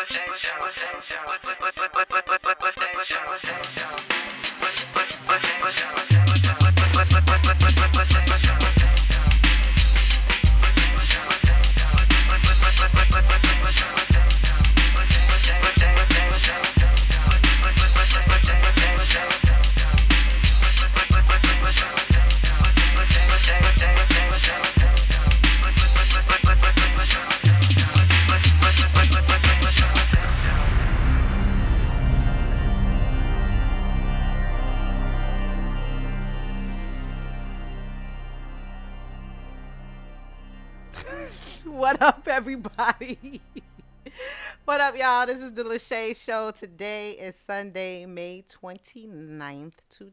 What up, everybody? What up, y'all? This is the Lachey Show. Today is Sunday, May 29th,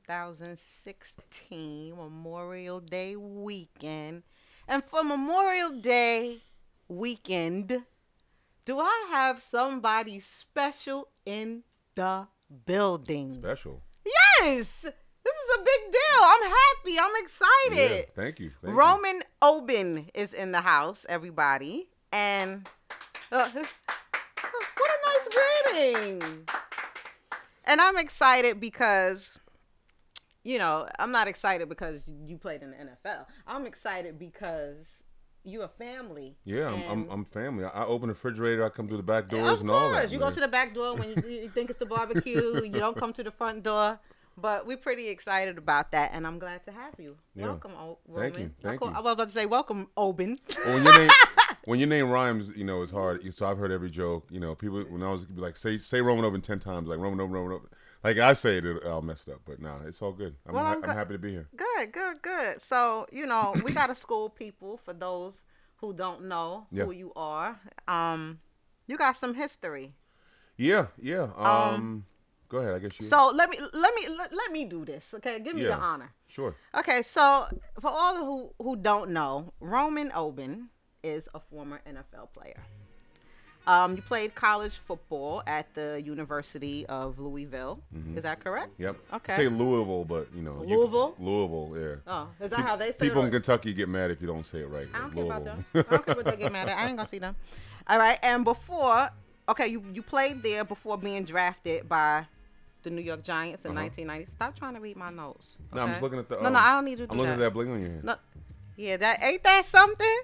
2016, Memorial Day weekend. And for Memorial Day weekend, do I have somebody special in the building? Special? Yes! This is a big deal. I'm happy. I'm excited. Yeah, thank you. Roman Oben is in the house, everybody. And what a nice greeting. And I'm excited because, you know, I'm not excited because you played in the NFL. I'm excited because you're a family. Yeah, I'm family. I open the refrigerator. I come through the back doors and all that. Of course. You go to the back door when you think it's the barbecue. You don't come to the front door. But we're pretty excited about that, and I'm glad to have you. Yeah. Welcome, Roman. Thank you. I was about to say, welcome, Oben. Well, when your name rhymes, you know, it's hard. So I've heard every joke. You know, people, when I was like, say Roman Oben 10 times, like Roman Oben. Like I say it, I'll mess it up. But nah, it's all good. I'm happy to be here. Good. So, you know, we got to school people for those who don't know who you are. You got some history. Yeah. Go ahead. I guess you. So let me do this. Okay, give me the honor. Sure. Okay, so for all who don't know, Roman Oben is a former NFL player. You played college football at the University of Louisville. Mm-hmm. Is that correct? Yep. Okay. Say Louisville, but you know. Louisville, yeah. Oh, is that how they say it? People in Kentucky get mad if you don't say it right. I don't care about them. I don't care what they get mad at. I ain't gonna see them. All right, and before, you played there before being drafted by the New York Giants in 1990. Stop trying to read my notes. Okay? No, I'm just looking at the. No, I don't need you to do that. I'm looking at that bling on your hand. No, yeah, ain't that something?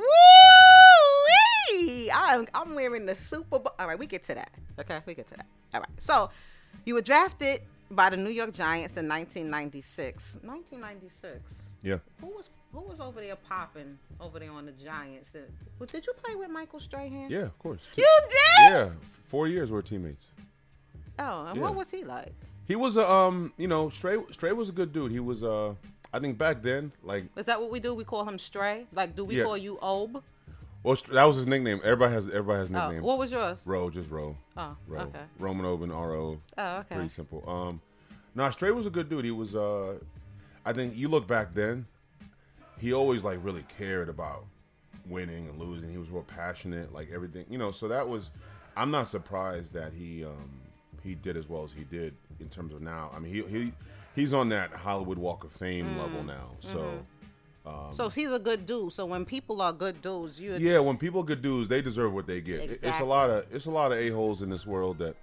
Woo-wee! I'm wearing the Super Bowl. All right, we get to that. Okay, we get to that. All right. So, you were drafted by the New York Giants in 1996. 1996. Yeah. Who was over there popping over there on the Giants? Did you play with Michael Strahan? Yeah, of course. You did? Yeah, 4 years we were teammates. Oh, and what was he like? He was Stray was a good dude. He was I think back then, like. Is that what we do? We call him Stray? Like, do we call you Ob? Well, that was his nickname. Everybody has nickname. What was yours? Ro, just Ro. Oh, Ro. okay. Roman Oben, R-O. Oh, okay. Pretty simple. Stray was a good dude. He was I think you look back then, he always like really cared about winning and losing. He was real passionate, like everything. You know, so that was. I'm not surprised that he did as well as he did in terms of now. I mean, he's on that Hollywood Walk of Fame level now. So, so he's a good dude. So when people are good dudes, when people are good dudes, they deserve what they get. Exactly. It's a lot of a-holes in this world that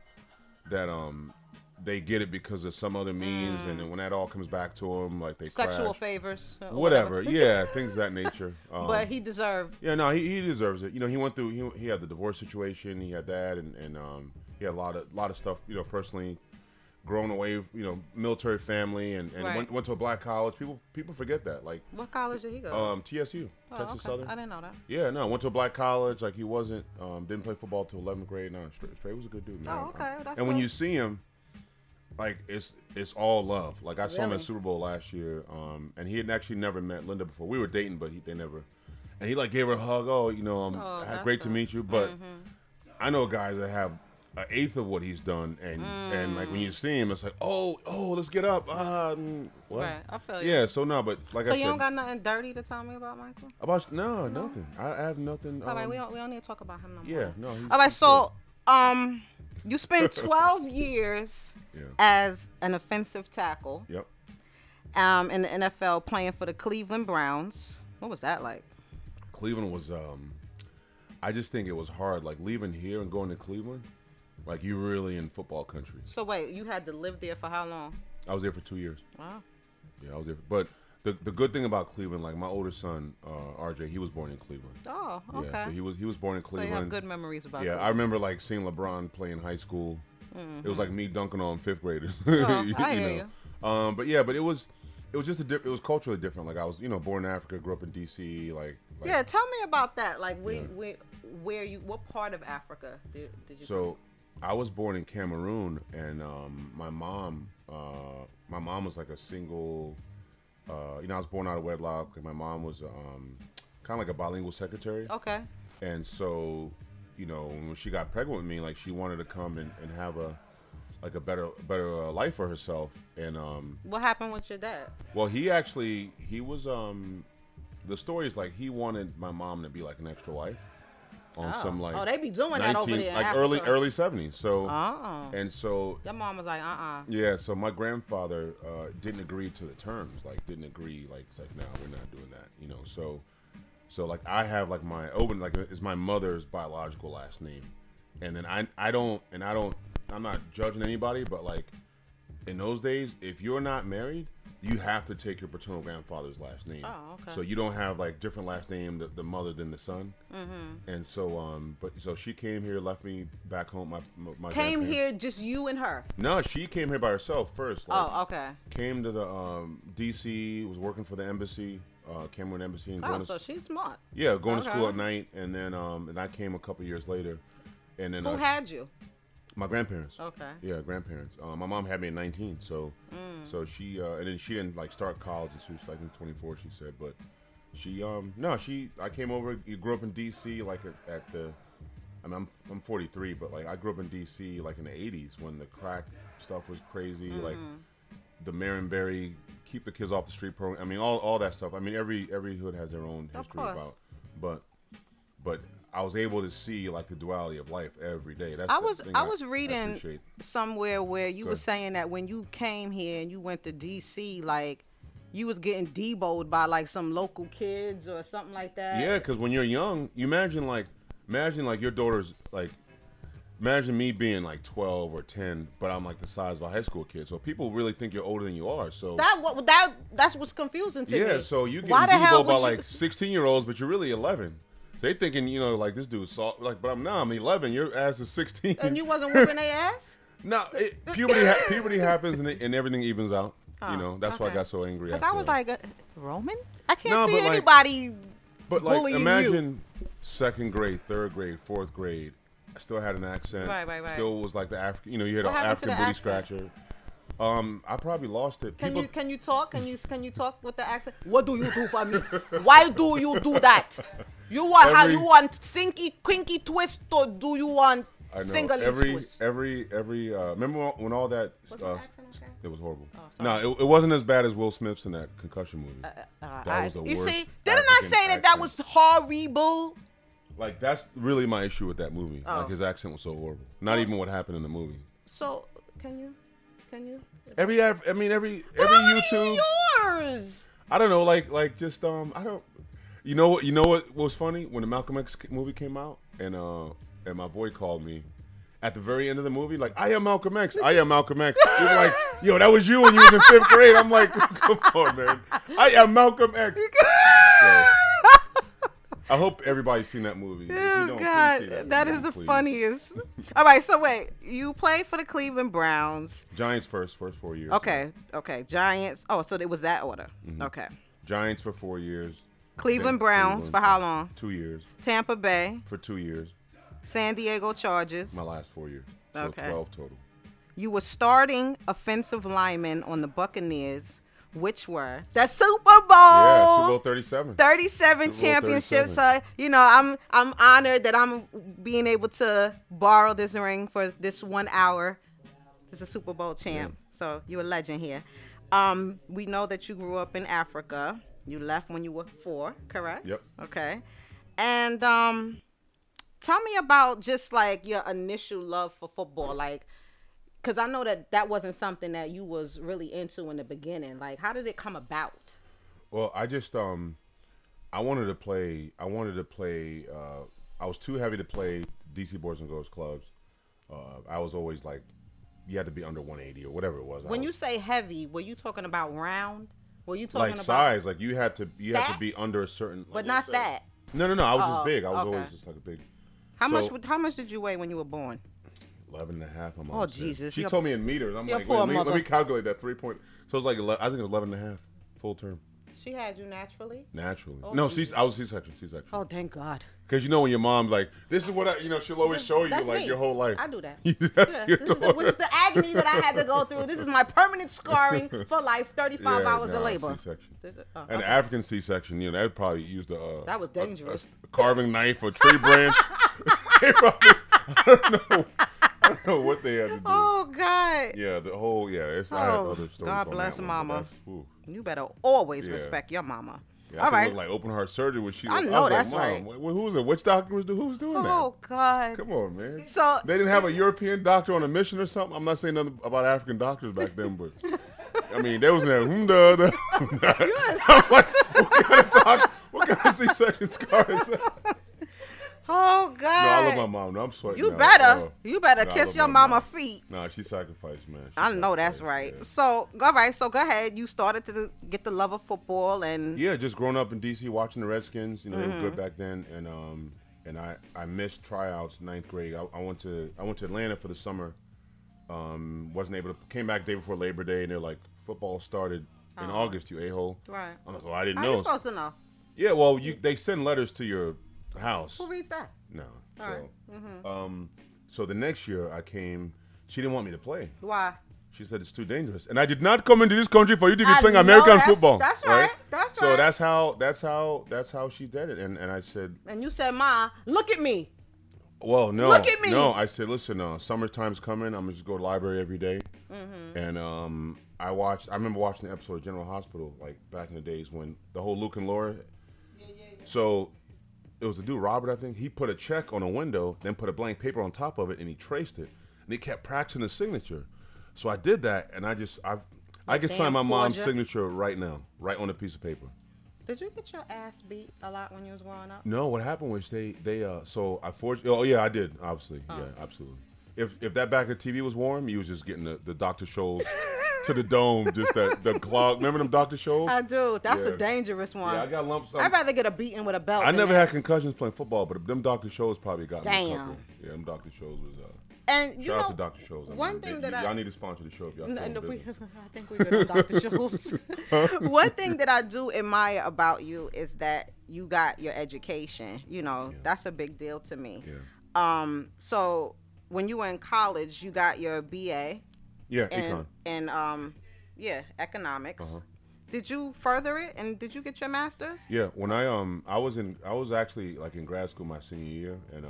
they get it because of some other means, and then when that all comes back to them, like they sexual crash. favors, whatever. Yeah, things of that nature. But he deserved. Yeah, no, he deserves it. You know, he went through. He had the divorce situation. He had that, and he had a lot of stuff. You know, personally, grown away. You know, military family, and right. went to a black college. People forget that. Like, what college did he go? TSU, Texas Southern. I didn't know that. Yeah, no, went to a black college. Like he wasn't. Didn't play football till 11th grade. No, Stray was a good dude, man. Oh, okay. That's and when you see him. Like it's all love. Like I saw him at Super Bowl last year, and he had actually never met Linda before. We were dating, but they never. And he like gave her a hug. Oh, you know, great to meet you. But I know guys that have an eighth of what he's done, and like when you see him, it's like oh, let's get up. What? Right, I feel you. Yeah, so no, but like I said, so you don't got nothing dirty to tell me about Michael? Nothing. I have nothing. All right, we don't need to talk about him no more. Yeah, no. All right, so you spent 12 years as an offensive tackle. Yep. In the NFL, playing for the Cleveland Browns. What was that like? Cleveland was. I just think it was hard, like leaving here and going to Cleveland. Like you really in football country. So wait, you had to live there for how long? I was there for 2 years. Wow. Yeah, I was there. But the good thing about Cleveland, like my older son, RJ, he was born in Cleveland. Oh, okay. Yeah, so he was born in So Cleveland. you have good memories about Yeah, that. I remember like seeing LeBron play in high school. It was like me dunking on fifth graders. Oh, you I hear you. But yeah, but it was just it was culturally different. Like I was, born in Africa, grew up in DC. Like Yeah, tell me about that. Like, where you? What part of Africa did you? So, I was born in Cameroon, and my mom was like a single. I was born out of wedlock, and my mom was kind of like a bilingual secretary. Okay. And so, when she got pregnant with me, like she wanted to come and have a better life for herself. And what happened with your dad? well, he was the story is like he wanted my mom to be like an extra wife on some like they be doing that over there in like Africa. early 70s. So Oh. and so Your mom was like, yeah, so my grandfather didn't agree to the terms, like didn't agree, like it's like no, we're not doing that, so like I have like my Oben, like is my mother's biological last name, and then I'm not judging anybody, but like in those days, if you're not married, you have to take your paternal grandfather's last name. Oh, okay. So you don't have like different last name, the mother than the son. Mm-hmm. And so so she came here, left me back home. My came grandparents. here just you and her. No, she came here by herself first. Like, Oh, okay. Came to the DC, was working for the embassy, Cameroon Embassy, and So she's smart. going to Okay. school at night, and then and I came a couple years later, and then Who had you? my grandparents. Okay. Yeah, grandparents. My mom had me at 19, so she and then she didn't like start college until she was like in 24. She said, but she I came over. You grew up in DC, like at the. I mean, I'm 43, but like I grew up in DC like in the 80s when the crack stuff was crazy, like the Marion-Barry keep the kids off the street program. I mean, all that stuff. I mean, every hood has their own history about, but I was able to see like the duality of life every day. That's I the thing was I reading appreciate. somewhere where you were saying that when you came here and you went to DC, like you was getting deboed by like some local kids or something like that. Yeah, because when you're young, you imagine your daughter's like, imagine me being like 12 or 10, but I'm like the size of a high school kid. So people really think you're older than you are. So that's what's confusing to me. yeah, so you Why get the hell deboed by would like 16-year-olds, but you're really 11. They thinking, like this dude's soft, like, but I'm 11. Your ass is 16. And you wasn't whipping their ass? No, puberty happens and everything evens out. That's why I got so angry. Because after I was that. like, Roman? I can't No, see but, like- anybody But like, bullying imagine second grade, third grade, fourth grade. I still had an accent. Right. Still was like the African. You had What an happened to African the booty accent? scratcher. I probably lost it. Can you talk? Can you talk with the accent? What do you do for me? Why do you do that? You want Every- you want sinky quinky twist or do you want I know single twist? every. Remember when all that? Was the accent okay? It was horrible. Oh, sorry. No, it wasn't as bad as Will Smith's in that concussion movie. That was the you worst see, didn't I African say that accent. was horrible? Like that's really my issue with that movie. Oh. Like his accent was so horrible. Not even what happened in the movie. So can you? Every How many YouTube. yours? I don't know, like just I don't. You know what was funny when the Malcolm X movie came out and my boy called me at the very end of the movie like I am Malcolm X. He was like, yo, that was you when you was in 5th grade. I'm like, come on, man. I am Malcolm X. So, I hope everybody's seen that movie. If you Oh don't, please God, see that movie, is the please. funniest. All right, so wait, you played for the Cleveland Browns. Giants first 4 years. Okay, Giants. Oh, so it was that order. Mm-hmm. Okay. Giants for 4 years. Cleveland Then Browns for how long? 2 years. Tampa Bay, For 2 years. San Diego Chargers. My last 4 years. So Okay. 12 total. You were starting offensive lineman on the Buccaneers, which were the Super Bowl. Yeah, Super Bowl 37. 37 Super Bowl championships. 37. So, I'm honored that I'm being able to borrow this ring for this 1 hour. This is a Super Bowl champ. Yeah. So you're a legend here. We know that you grew up in Africa. You left when you were 4, correct? Yep. Okay. And tell me about just like your initial love for football, like, because I know that wasn't something that you was really into in the beginning. Like, how did it come about? Well, I just I wanted to play. I was too heavy to play DC Boys and Girls Clubs. I was always like, you had to be under 180 or whatever it was. When you say heavy, were you talking about round? Were you talking like about size? Like you had to fat? be under a certain. But like, not let's say- fat. No. I was just big. I was okay. always just like a big. How much did you weigh when you were born? 11 and a half. My mom Oh, said. Jesus. She Your- told me in meters. I'm your like, poor let me mother. calculate that 3 point. So it was like I think it was 11 and a half full term. She had you naturally? Naturally. Oh, No, Jesus. I was C-section. Oh, thank God. Because you know when your mom's like, this is what she'll always show you That's like me. your whole life. I do that. That's Yeah, your this is the agony that I had to go through. This is my permanent scarring for life. 35 hours of labor. C-section. Oh, An okay. African C-section, they'd probably use the That was dangerous. a carving knife or tree branch. They probably, I don't know what they had to do. Oh God. Yeah, it's I had Oh, other stories. God on bless that one, mama. but that's- ooh. You better always Yeah. respect your mama. Yeah, I All could right. look like open heart surgery when she. I was know, like, that's Mom, right. Who was it? Which doctor who was doing that? Oh God. Come on, man. So They didn't have a European doctor on a mission or something. I'm not saying nothing about African doctors back then, but I mean, there was that. I'm like, what kind of C-section scar is that? Oh God. No, I love my mom. No, I'm sweating. You now. better No, I kiss love your my mama mom. feet. No, she sacrificed, man. She I know that's sacrificed, right. yeah. So all right. So go ahead. You started to get the love of football and Yeah, just growing up in DC, watching the Redskins. They were Mm-hmm. good back then, and I missed tryouts ninth grade. I went to Atlanta for the summer. Wasn't able to. Came back day before Labor Day, and they're like, football started in August. You a-hole. right. I'm like, well, I didn't How know. you supposed to know? Yeah, well, they send letters to your house. Who reads that? No. All So, right. so the next year I came. She didn't want me to play. Why? She said it's too dangerous, and I did not come into this country for you to be I playing know, American that's- football. that's right, that's So right. that's how she did it, and I said, And you said, "Ma, look at me." well, no, Look at me. no. I said, listen, summertime's coming. I'm gonna just go to the library every day. Mm-hmm. And I remember watching the episode of General Hospital like back in the days when the whole Luke and Laura. So it was the dude Robert, I think. He put a check on a window, then put a blank paper on top of it, and he traced it. And he kept practicing the signature. So I did that, and I could sign damn my mom's forger. signature right now, right on a piece of paper. Did you get your ass beat a lot when you was growing up? No, what happened was so I forged. Oh yeah, I did. Obviously, yeah, absolutely. If that back of the TV was warm, you was just getting the Dr. Scholl's to the dome, just the clog. Remember them Dr. Scholl's? I do. That's the Yeah. dangerous one. Yeah, I got lumps. I'd rather get a beating with a belt. I than never that. had concussions playing football, but them Dr. Scholl's probably got me a Damn. couple. Yeah, them Dr. Scholl's was. And you Shout know, out to Dr. Scholl's. one thing that y'all need to sponsor the show if y'all. No, still in no, we, business. I think we've been on Dr. Scholl's. One thing that I do admire about you is that you got your education. You know, that's a big deal to me. Yeah. So when you were in college, you got your BA Yeah, and econ. economics. Uh-huh. Did you further it and did you get your master's? Yeah, when I was actually like in grad school my senior year, and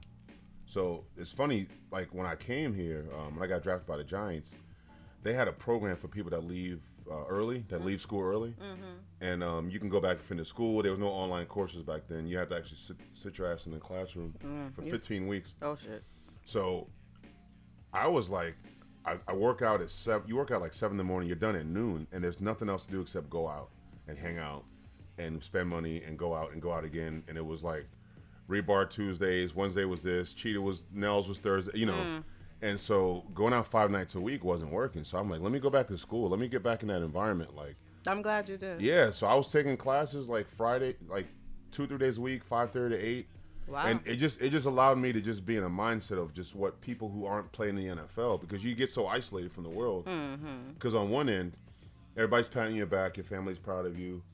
so it's funny, like when I came here, when I got drafted by the Giants, they had a program for people that leave early, that leave school early, and you can go back and finish school. There was no online courses back then. You had to actually sit your ass in the classroom for 15 weeks. Oh shit. So I was like, I work out at 7. You work out like 7 in the morning. You're done at noon, and there's nothing else to do except go out and hang out and spend money and go out again. And it was like rebar Tuesdays, Wednesday was this, Cheetah was Nels was Thursday, you know. And so going out 5 nights a week wasn't working. So I'm like, let me go back to school. Let me get back in that environment. Like, I'm glad you did. yeah. So I was taking classes like Friday, like 2-3 days a week, 5:30 to 8. Wow. And it just allowed me to just be in a mindset of just what people who aren't playing in the NFL, because you get so isolated from the world. Because on one end, everybody's patting your back, your family's proud of you,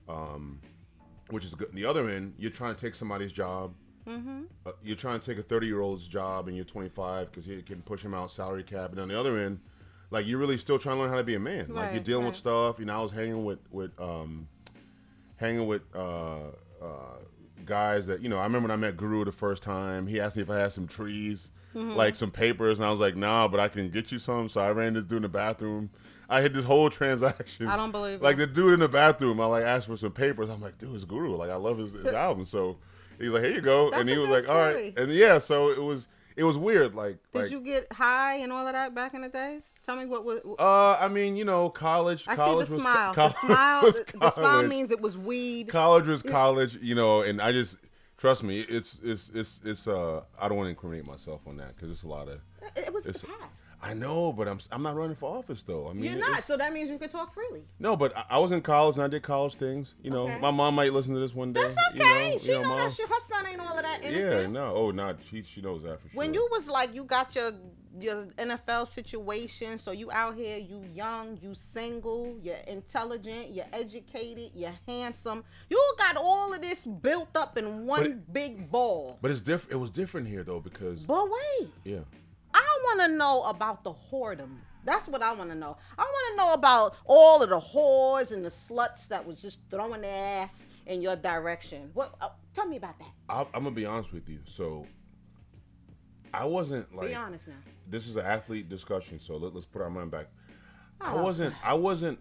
which is good. On the other end, you're trying to take somebody's job. You're trying to take a 30-year-old's job, and you're 25 because you can push him out salary cap. And on the other end, like you're really still trying to learn how to be a man. Like Right, you're dealing with right. stuff. You know, I was hanging with guys that, you know, I remember when I met Guru the first time, he asked me if I had some trees, like some papers, and I was like, nah, but I can get you some. So I ran this dude in the bathroom. I had this whole transaction. I don't believe Like it. the dude in the bathroom, I like asked for some papers. I'm like, dude, it's Guru. Like I love his album. So he's like, here you go. That's and he a was good like, all right. story. And yeah, so it was weird. Like, Did you get high and all of that back in the days? Tell me what. I mean, you know, college. I college see the was smile. co- The smile. was The smile college. means it was weed. College was college, you know, and I just Trust me, it's I don't want to incriminate myself on that because it's a lot of. It was the It's, past. I know, but I'm not running for office though. I mean, You're not, so that means you can talk freely. No, but I was in college and I did college things. You know, Okay. my mom might listen to this one day. That's You know, okay. She know Mom. that her son ain't all of that Yeah, innocent. no, oh, not she knows that for sure. When you was like, you got your NFL situation, so you out here, you young, you single, you're intelligent, you're educated, you're handsome. You got all of this built up in one big ball. But it's different. It was different here though because But wait, yeah. I want to know about the whoredom. That's what I want to know. I want to know about all of the whores and the sluts that was just throwing their ass in your direction. What? Tell me about that. I'm gonna be honest with you. So I wasn't like. Be honest now. This is an athlete discussion, so let's put our mind back. I Oh. wasn't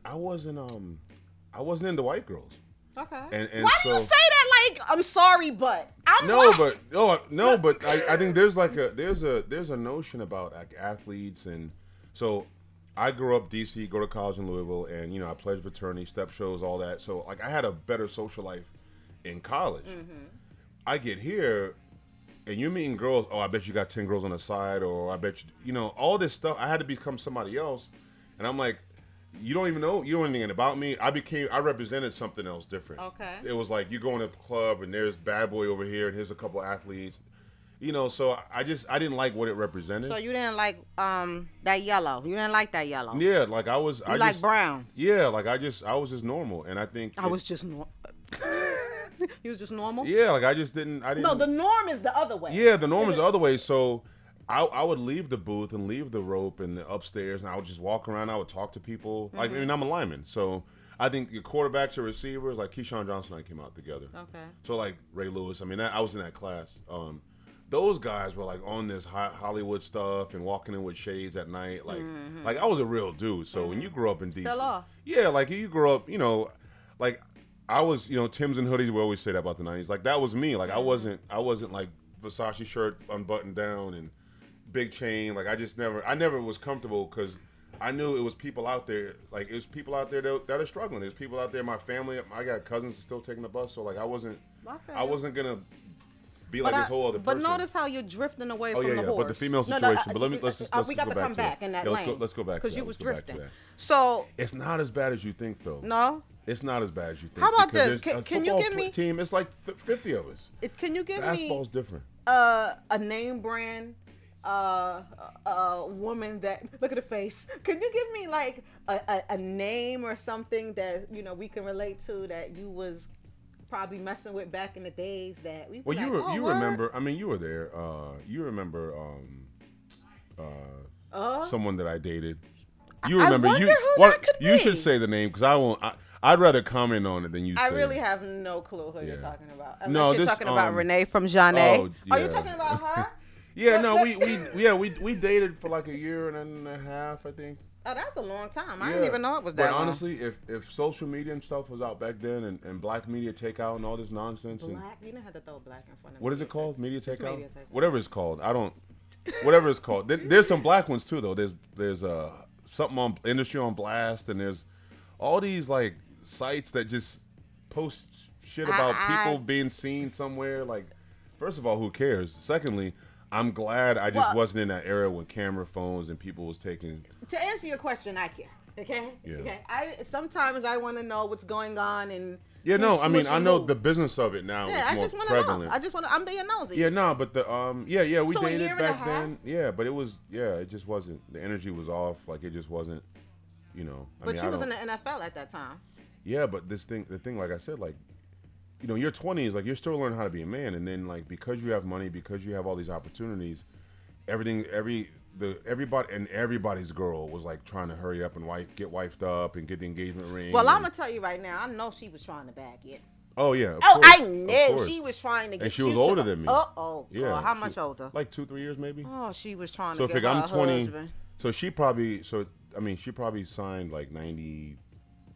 into white girls. Okay. And Why do you so- say that like I'm sorry, but I'm No, black. but I think there's a notion about like athletes, and so I grew up DC, go to college in Louisville, and I pledged fraternity, step shows, all that. So like I had a better social life in college. Mm-hmm. I get here, and you're meeting girls. Oh, I bet you got 10 girls on the side, or I bet you all this stuff. I had to become somebody else, and I'm like. You don't even know. You don't know anything about me. I represented something else different. Okay. It was like you go in a club and there's bad boy over here and here's a couple athletes. So I didn't like what it represented. So you didn't like that yellow. You didn't like that yellow. Yeah, like I was. You like brown. Yeah, like I was just normal, and I think I was just normal. You was just normal. Yeah, like I didn't. No, the norm is the other way. Yeah, the norm is the other way. So I would leave the booth and leave the rope and the upstairs, and I would just walk around. I would talk to people. Mm-hmm. Like, I mean, I'm a lineman, so I think your quarterbacks or receivers, like Keyshawn Johnson and I came out together. Okay. So like Ray Lewis, I mean, I was in that class. Those guys were like on this Hollywood stuff and walking in with shades at night. Like I was a real dude. So when you grow up in DC, Still are. yeah, like you grow up, like I was, Timbs and hoodies. We always say that about the '90s. Like that was me. Like I wasn't like Versace shirt unbuttoned down and big chain. Like I never was comfortable because I knew it was people out there. Like it was people out there that are struggling. There's people out there. My family. I got cousins still taking the bus. So like I wasn't gonna be like this whole other person. But notice how you're drifting away from the yeah. horse. But the female situation. But let's we got go to back come to back that. in that Yeah, lane. let's go back because to you that. was Let's go back to drifting. that. So It's not as bad as you think, though. no. It's not as bad as you think. How about because this? there's a Can you football give me- team? It's like 50 of us. Can you give Basketball's me different. a name brand woman that look at the face? Can you give me like a name or something that we can relate to that you was probably messing with back in the days that we Well, like, you word? remember? I mean, you were there. You remember someone that I dated. You I remember? wonder you who that could You should be. say the name because I won't. I'd rather comment on it than you. I say really it. have no clue who you're Yeah. talking about. No, Unless you're this, talking about Renee from Jeanne. oh, Are you yeah. talking about her? Yeah, But- no, but- we dated for like a year and a half, I think. Oh, that's a long time. I Yeah. didn't even know it was that But long. honestly, if social media and stuff was out back then and black media takeout and all this nonsense and Black, you didn't have to throw black in front of what is me. it called? Media takeout? media takeout. Whatever it's called. I don't. Whatever it's called. There's some black ones too though. There's something on Industry on Blast and there's all these like sites that just post shit about people being seen somewhere. Like, first of all, who cares? Secondly, I'm glad I just Well- wasn't in that era when camera phones and people was taking. To answer your question, I care. Okay. Yeah. Okay. Sometimes I want to know what's going on and. Yeah, who's no, I mean I smushing know who. the business of it now Yeah, I is more just want to know. prevalent. I just want to. I'm being nosy. Yeah, no, but the we So a year dated and a back half? then. Yeah, but it just wasn't. The energy was off. Like it just wasn't. But you was in the NFL at that time. Yeah, but the thing, like I said, like, your 20s, like you're still learning how to be a man, and then like because you have money, because you have all these opportunities, everybody's girl was like trying to hurry up and get wifed up and get the engagement ring. Well, I'm and- gonna tell you right now. I know she was trying to bag it. Oh yeah. of Oh, course, I of knew course. she was trying to get. And she was took older a- than me. Oh, Yeah. girl, how she- much older? Like 2-3 years maybe. Oh, she was trying So to get figure her I'm 20. husband. So she probably. So I mean, she probably signed like 92,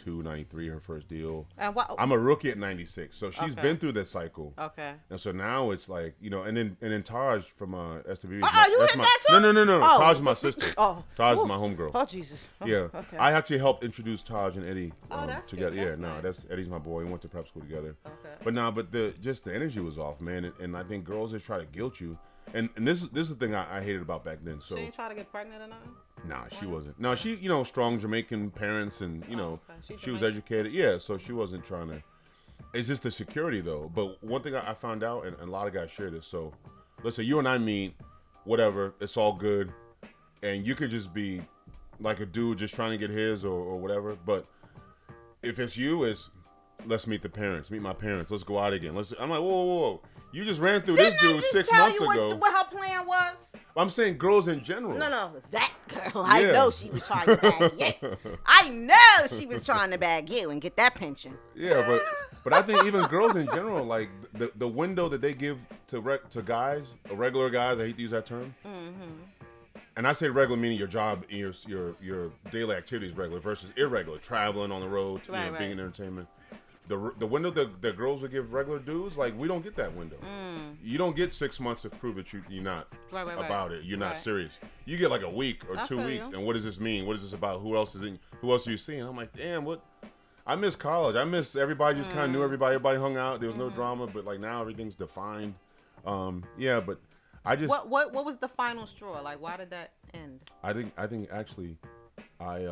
92, 93, her first deal. And what? I'm a rookie at 96, so she's Okay. been through this cycle. Okay. And so now it's like, you know, and then Taj from SWV. You that's hit my, that too? No. Oh. Taj is my sister. Oh. Taj Ooh. is my homegirl. Oh, Jesus. Oh, Yeah. Okay. I actually helped introduce Taj and Eddie That's together. good. Yeah, That's nice. that's Eddie's my boy. We went to prep school together. Okay. But the energy was off, man. And I think girls just try to guilt you. And this is the thing I hated about back then. So She ain't try to get pregnant or nothing? nah, she wasn't. No, she, you know, strong Jamaican parents and, you know, okay. she was Jamaican. educated. Yeah, so she wasn't trying to. It's just the security, though. But one thing I found out, and a lot of guys share this. So, let's say you and I meet, whatever, it's all good. And you could just be like a dude just trying to get his or whatever. But if it's you, it's let's meet the parents, meet my parents, let's go out again. I'm like, whoa. You just ran through this dude 6 months ago. What her plan was? I'm saying girls in general. No, that girl. I Yeah. know she was trying to bag you. I know she was trying to bag you and get that pension. Yeah, but I think even girls in general, like the window that they give to guys, regular guys, I hate to use that term. Mm-hmm. And I say regular meaning your job, your daily activities regular versus irregular, traveling on the road, Right. being in entertainment. The window that girls would give regular dudes, like we don't get that window. You don't get 6 months to prove that you're not Right. about it. You're not Right. serious. You get like a week or I 2 feel weeks. you. And what does this mean? What is this about? Who else are you seeing? I'm like, damn, what? I miss college. I miss everybody just kind of knew everybody. Everybody hung out. There was no drama, but like now everything's defined. Yeah, but I just What was the final straw? Like, why did that end? I think actually I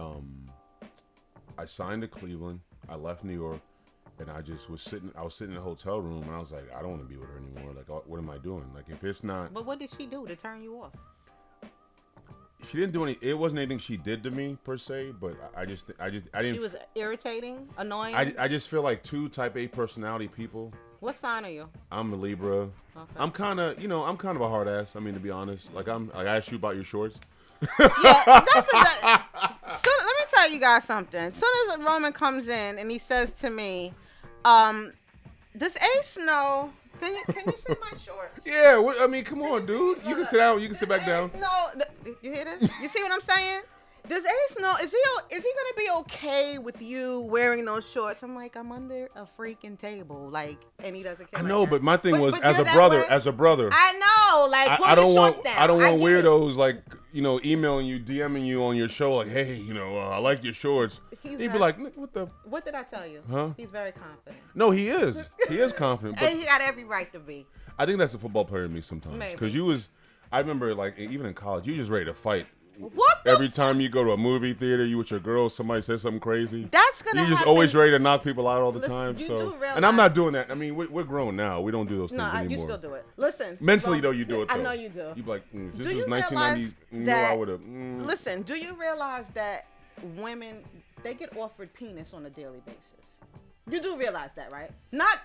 signed to Cleveland. I left New York. And I was sitting in a hotel room, and I was like, I don't want to be with her anymore. Like, what am I doing? Like, if it's not. But what did she do to turn you off? She didn't do any. It wasn't anything she did to me per se, but I didn't. She was irritating, annoying. I just feel like two type A personality people. What sign are you? I'm a Libra. Okay. I'm kind of a hard ass. I mean, to be honest, like I asked you about your shorts. Yeah, so let me tell you guys something. As soon as Roman comes in and he says to me, does Ace know? Can you see my shorts? Yeah, I mean, come on, dude. You can Look, sit down. You can sit does back down. Ace know? You hear this? You see what I'm saying? Does Ace know? Is he gonna be okay with you wearing those shorts? I'm like, I'm under a freaking table, like, and he doesn't care. I like know, that. but my thing was but as you're a that brother, way? I know, like, pull I don't your want shorts down. I don't want get it. weirdos like emailing you, DMing you on your show like, hey, I like your shorts. He'd be like, what the? What did I tell you? Huh? He's very confident. No, he is. He is confident. But And he got every right to be. I think that's a football player in me sometimes. Maybe. Because I remember like even in college, you just ready to fight. What the? Every time you go to a movie theater, you with your girl, somebody says something crazy. That's gonna You just happen. always ready to knock people out all the Listen, time. you So, do realize- and I'm not doing that. I mean, we're grown now. We don't do those things No, anymore. you still do it. Listen. Mentally, bro, though, you do it. Though. I know you do. You be like, if this Do was you 1990. realize that? I would have. Listen, do you realize that women, they get offered penis on a daily basis? You do realize that, right? Not,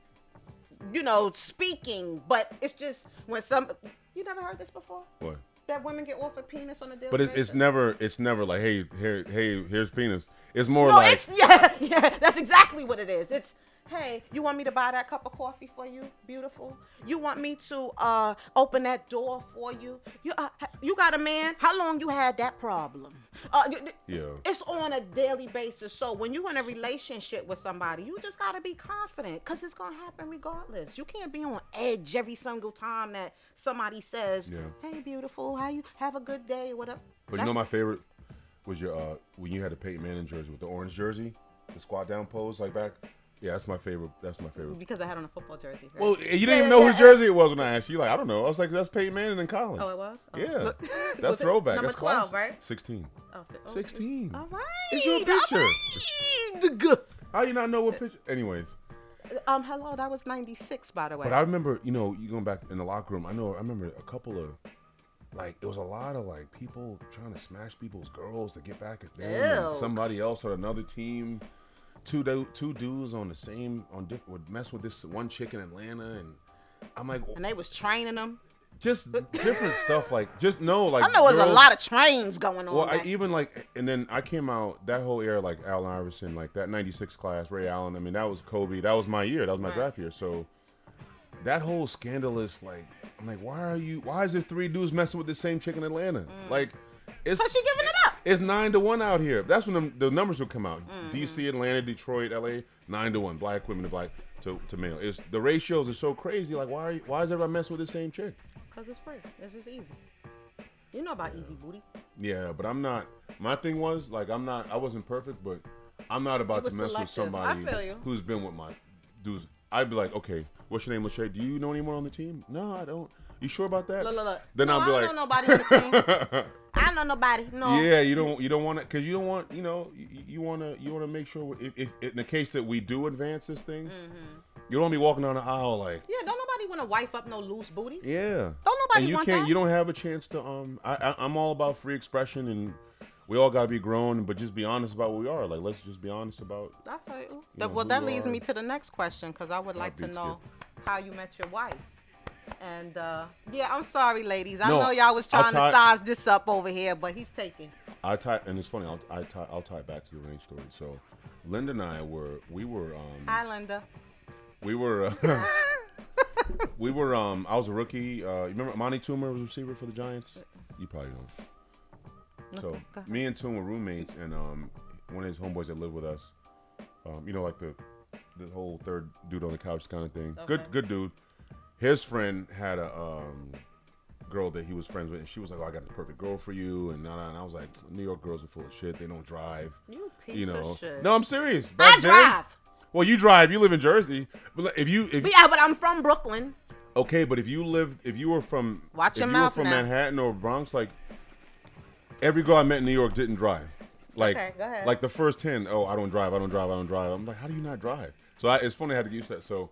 speaking, but it's just when you never heard this before? What? That women get offered penis on a daily But basis? it's never like, hey, here's penis. It's more No, like, yeah, that's exactly what it is. It's, hey, you want me to buy that cup of coffee for you, beautiful? You want me to open that door for you? You got a man? How long you had that problem? yeah. It's on a daily basis. So when you're in a relationship with somebody, you just gotta be confident because it's gonna happen regardless. You can't be on edge every single time that somebody says, Yeah. "Hey, beautiful, how you have a good day?" or whatever. But you know my favorite was your when you had the Peyton Manning jersey with the orange jersey, the squat down pose like back. Yeah, that's my favorite. That's my favorite. Because I had on a football jersey. Right? Well, you didn't even know whose jersey it was when I asked you. Like, I don't know. I was like, that's Peyton Manning in college. Oh, it was? Oh. Yeah. Look. That's Was it throwback. Number That's 12, classic. right? 16. Oh, 16. All right. It's your picture. Picture. How you not know what picture? Anyways. Hello, that was 96, by the way. But I remember, you going back in the locker room, I remember a couple of, like, it was a lot of, like, people trying to smash people's girls to get back at them. And Ew. somebody else or another team. Two dudes on the same, would mess with this one chick in Atlanta. And I'm like. And they was training them. Just different stuff. Like, I know there's a lot of trains going on. Well, and then I came out that whole era, like Allen Iverson, like that 96 class, Ray Allen. I mean, that was Kobe. That was my year. That was my draft year. So that whole scandalous, like, I'm like, why is there three dudes messing with the same chick in Atlanta? Like, it's. Cause she giving it up. It's 9-1 out here. That's when the numbers would come out. DC, Atlanta, Detroit, LA, 9-1. Black women to black to male. It's the ratios are so crazy. Like why is everybody messing with the same chick? Because it's free. It's just easy. You know about easy booty. Yeah, but I'm not. My thing was like I wasn't perfect, but I'm not about to mess with somebody who's been with my dudes. I'd be like, okay, what's your name, Lachey? Do you know anyone on the team? No, I don't. You sure about that? Look. Then no, I'll be I like, don't know nobody on the team. I don't know nobody. No. Yeah, you don't want to, because you don't want, you want to make sure if in the case that we do advance this thing, you don't be walking down the aisle like. Yeah, don't nobody want to wife up no loose booty. Yeah. Don't nobody want that. You don't have a chance to. I'm all about free expression, and we all gotta be grown, but just be honest about what we are. Like, let's just be honest about. I feel you. Well, that leads me to the next question, because I would like to know how you met your wife. And yeah, I'm sorry, ladies. I know y'all was trying to size this up over here, but he's taking. And it's funny. I'll tie it back to the Renee story. So, Linda and I we were. Hi, Linda. We were. We were. I was a rookie. You remember Monty Toomer was a receiver for the Giants? You probably don't. So me and Toom were roommates, and one of his homeboys that lived with us. Like the whole third dude on the couch kind of thing. Okay. Good dude. His friend had a girl that he was friends with, and she was like, "Oh, I got the perfect girl for you," and I was like, "New York girls are full of shit. They don't drive." You piece of shit. No, I'm serious. I drive. Well, you drive. You live in Jersey, but yeah, but I'm from Brooklyn. Okay, but if you were from Manhattan or Bronx, like every girl I met in New York didn't drive. Like, okay, go ahead. Like the first 10, I don't drive. I'm like, how do you not drive? So it's funny I had to get used to that. So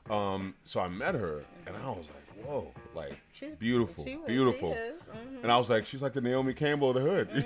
I met her, and I was like, whoa, like, she's beautiful. She is. And I was like, she's like the Naomi Campbell of the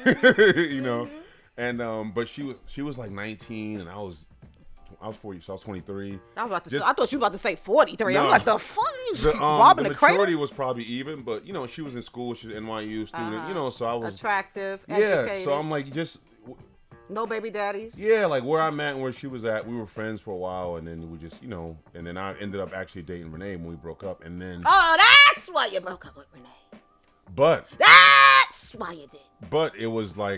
hood, And but she was like 19, and I was 40, so I was 23. I thought you were about to say 43. No, I'm like, the fuck? Robbing the maturity was probably even, but she was in school. She's an NYU student, so I was attractive, educated. Yeah, so I'm like, just no baby daddies. Yeah, like where I'm at and where she was at, we were friends for a while, and then we just, and then I ended up actually dating Renee when we broke up, and then. Oh, that's why you broke up with Renee. But. That's why you did. But it was like.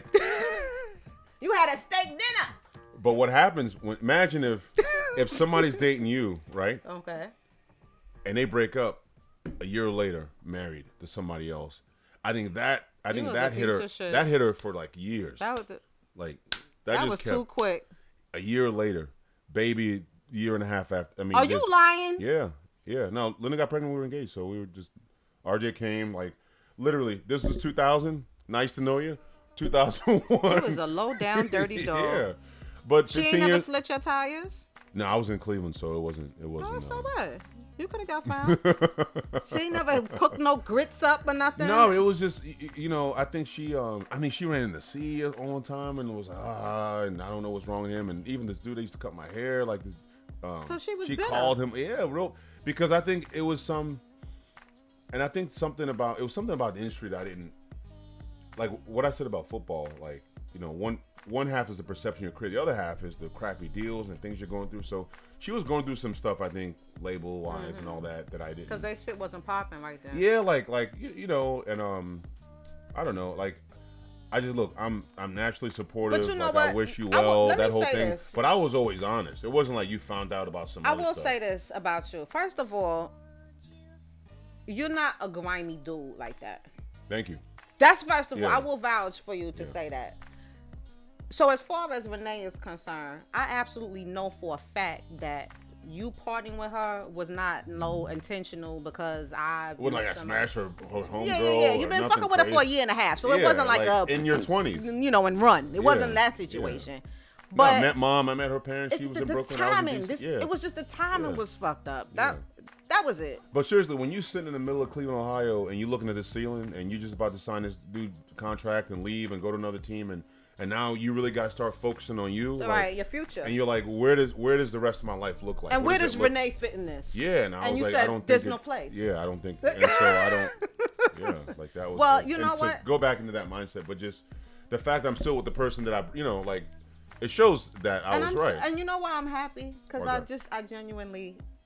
You had a steak dinner. But what happens imagine if somebody's dating you, right? Okay. And they break up a year later, married to somebody else. I think that hit her. That hit her for like years. That was that was too quick. A year later, baby, year and a half after. I mean, are you lying? Yeah. No, Linda got pregnant when we were engaged, so we were just. RJ came like, literally. This was 2000. Nice to know you. 2001. He was a low down, dirty dog. Yeah. But she ain't never slit your tires? No, I was in Cleveland, so it wasn't. Oh, so what? You could have got found. She ain't never cooked no grits up or nothing? No, it was just, I think she, she ran in the sea all the time, and it was and I don't know what's wrong with him, and even this dude that used to cut my hair, like this. So she was She bitter. called him, because I think it was something something about the industry that I didn't, like what I said about football, like, one half is the perception you're creating. The other half is the crappy deals and things you're going through. So she was going through some stuff, I think, label-wise and all that I didn't. Because that shit wasn't popping right then. Yeah, and I don't know, like, I just I'm naturally supportive. But you know like, what? I wish you well, that whole thing. This. But I was always honest. It wasn't like you found out about some other stuff. Say this about you. First of all, you're not a grimy dude like that. Thank you. That's first of all. I will vouch for you to say that. So as far as Renee is concerned, I absolutely know for a fact that you partying with her was not intentional because I wouldn't like I smashed her homegirl. Yeah. You've been fucking with her for a year and a half, so it wasn't like a in your 20s, and run. It wasn't that situation. Yeah. But I met mom. I met her parents. She was in Brooklyn. Timing. It was just the timing was fucked up. That was it. But seriously, when you sitting in the middle of Cleveland, Ohio, and you looking at the ceiling, and you just about to sign this dude contract and leave and go to another team, and now you really got to start focusing on you, right? Your future. And you're like, where does the rest of my life look like? And where does Renee fit in this? Yeah, and I was like, said, I don't think there's no place. Yeah, I don't think. And so I don't. Yeah, like that was. Well, you know what? Go back into that mindset, but just the fact I'm still with the person that it shows that I was right. And you know why I'm happy? Because I genuinely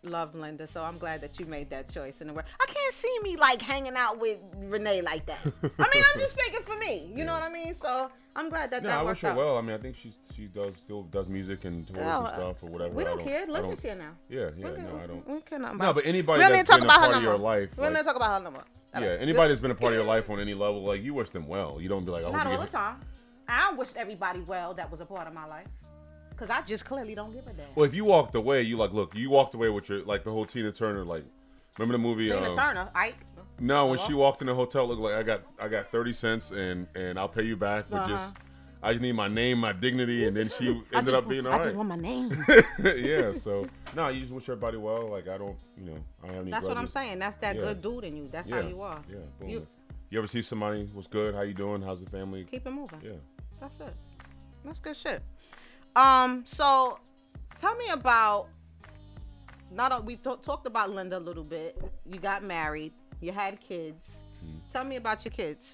love Linda, so I'm glad that you made that choice. I can't see me like hanging out with Renee like that. I mean, I'm just speaking for me. You know what I mean? So I'm glad that No, that I worked wish her out. well. I mean, I think she still does music and tours and stuff or whatever. We don't care. Linda's here now. Yeah, no, I don't. We care nothing about No, but anybody we don't need that's to talk been a about part her of no your more. life, We don't need like, to talk about her no more. yeah, anybody that's been a part of your life on any level, like you wish them well. You don't be like, oh, Not all the time. I wish everybody well that was a part of my life. Because I just clearly don't give a damn. Well, if you walked away, you like, look, you walked away with your, like the whole Tina Turner, like, remember the movie? Tina Turner, Ike. No, when she walked in the hotel, looked like I got 30 cents and I'll pay you back, but I just need my name, my dignity, and then she ended up being all right. I just want my name. Yeah, so no, you just wish everybody well. Like I don't have any. That's what I'm saying. That's that good dude in you. That's how you are. Yeah, boom. You ever see somebody? What's good? How you doing? How's the family? Keep it moving. Yeah, that's it. That's good shit. So tell me about. We talked about Linda a little bit. You got married. You had kids. Tell me about your kids.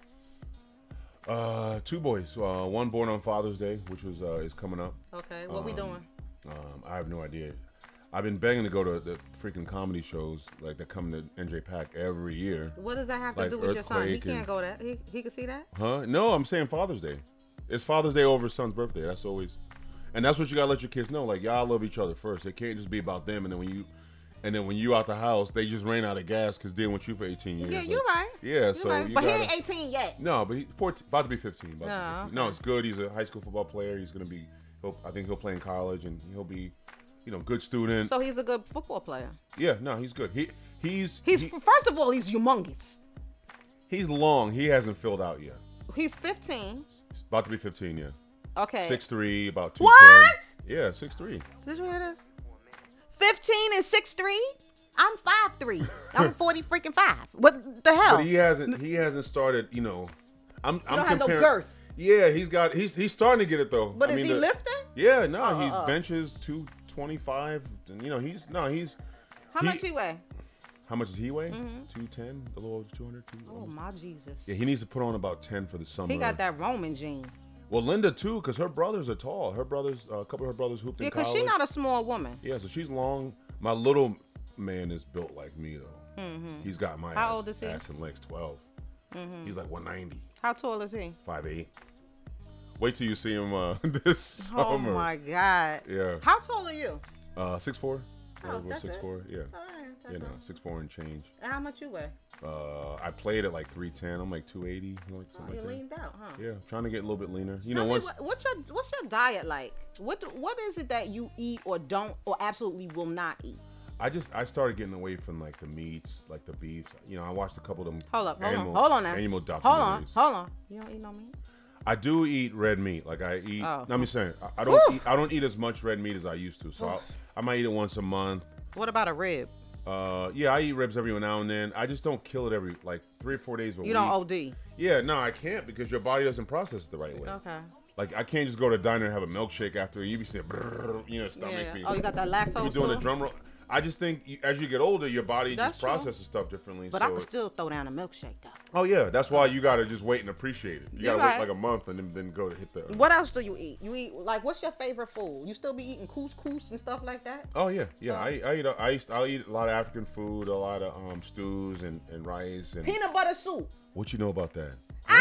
2 boys. One born on Father's Day, which was is coming up. Okay, what we doing? I have no idea. I've been begging to go to the freaking comedy shows like that come to NJ Pack every year. What does that have to do with your son? He can't go there. He can see that? Huh? No, I'm saying Father's Day. It's Father's Day over his son's birthday. That's always, and that's what you gotta let your kids know. Like y'all love each other first. It can't just be about them. And then when you out the house, they just ran out of gas because dealing with you for 18 years. Yeah, like, you're right. Yeah, you're so right. you but gotta, he ain't 18 yet. No, but he's 14, about to be 15. Okay. No, it's good. He's a high school football player. He's gonna be. I think he'll play in college, and he'll be, good student. So he's a good football player. Yeah, no, he's good. He's first of all, he's humongous. He's long. He hasn't filled out yet. He's 15. He's about to be 15. Yeah. Okay. 6'3", about 210. What? Yeah, 6'3". Did you hear this? 15 and 6'3". I'm 5'3". I'm 40 5. What the hell? But he hasn't started. I'm don't comparing. have no girth. Yeah, he's starting to get it though. But is he lifting? Yeah, no, he benches 225. And he's. How much he weigh? How much does he weigh? 210, a little over 200. Oh my Jesus! Yeah, he needs to put on about 10 for the summer. He got that Roman gene. Well, Linda too, because her brothers are tall. Her brothers, a couple of her brothers hooped in college. Yeah, because she's not a small woman. Yeah, so she's long. My little man is built like me though. Mm-hmm. He's got my How old is he? ass and legs, 12. Mm-hmm. He's like 190. How tall is he? 5'8". Wait till you see him this summer. Oh my God. Yeah. How tall are you? 6'4". Oh, that's 6'4". Yeah. All right, 6'4" and change. And how much you weigh? I played at like 310. I'm like 280. Like something You like leaned out, huh? Yeah, trying to get a little bit leaner. What's your diet like? What is it that you eat or don't or absolutely will not eat? I started getting away from like the meats, like the beefs. I watched a couple of them. Hold on now. Animal documentaries. Hold on. You don't eat no meat? I do eat red meat. Like I eat. Oh. I'm just saying. I don't eat as much red meat as I used to. So I might eat it once a month. What about a rib? Yeah, I eat ribs every now and then. I just don't kill it every 3 or 4 days a week. You don't OD? Yeah, no, I can't because your body doesn't process it the right way. Okay. Like I can't just go to a diner and have a milkshake after you be saying, stomach pain. Oh, you got that lactose. You doing the drum roll? I just think as you get older, your body That's just processes stuff differently. But I can still throw down a milkshake though. Oh yeah, that's why you gotta just wait and appreciate it. You gotta wait like a month and then go to hit the. What else do you eat? You eat what's your favorite food? You still be eating couscous and stuff like that? Oh yeah. I'll eat a lot of African food, a lot of stews and rice and peanut butter soup. What you know about that?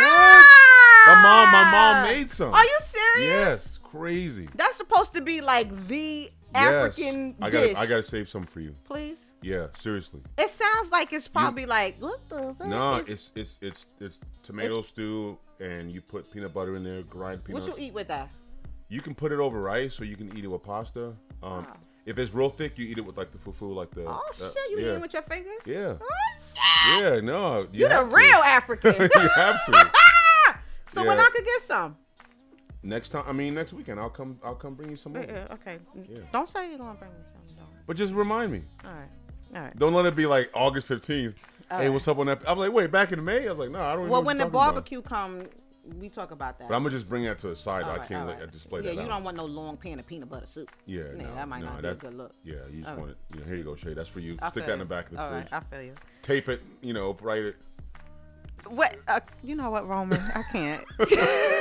Ah! My mom made some. Are you serious? Yes, crazy. That's supposed to be like the African dish. I gotta save some for you. Please. Yeah, seriously. It sounds like it's probably like what the fuck? No, it's tomato stew and you put peanut butter in there, grind peanuts. What you eat with that? You can put it over rice, or you can eat it with pasta. If it's real thick, you eat it with like the fufu, like the. Oh shit! You eat it with your fingers? Yeah. Oh shit! Yeah, no. You're the real African. You have to. So when I could get some? Next weekend I'll come bring you some more. Yeah, okay. Yeah. Don't say you're gonna bring me some. Don't. But just remind me. All right. Don't let it be like August 15th. Hey, what's up on that? I'm like, wait, back in May? I was like, no, I don't even know Well, what when you're the talking barbecue come, we talk about that. But I'm gonna just bring that to the side. All I right, can't all right. display Yeah, that. you don't want no long pan of peanut butter soup. Yeah, that might not be a good look. Yeah, you just want it. Here you go, Shay. That's for you. I Stick feel that in the you. back of the All fridge. right, I feel you. Tape it. Write it. What? You know what, Roman? I can't.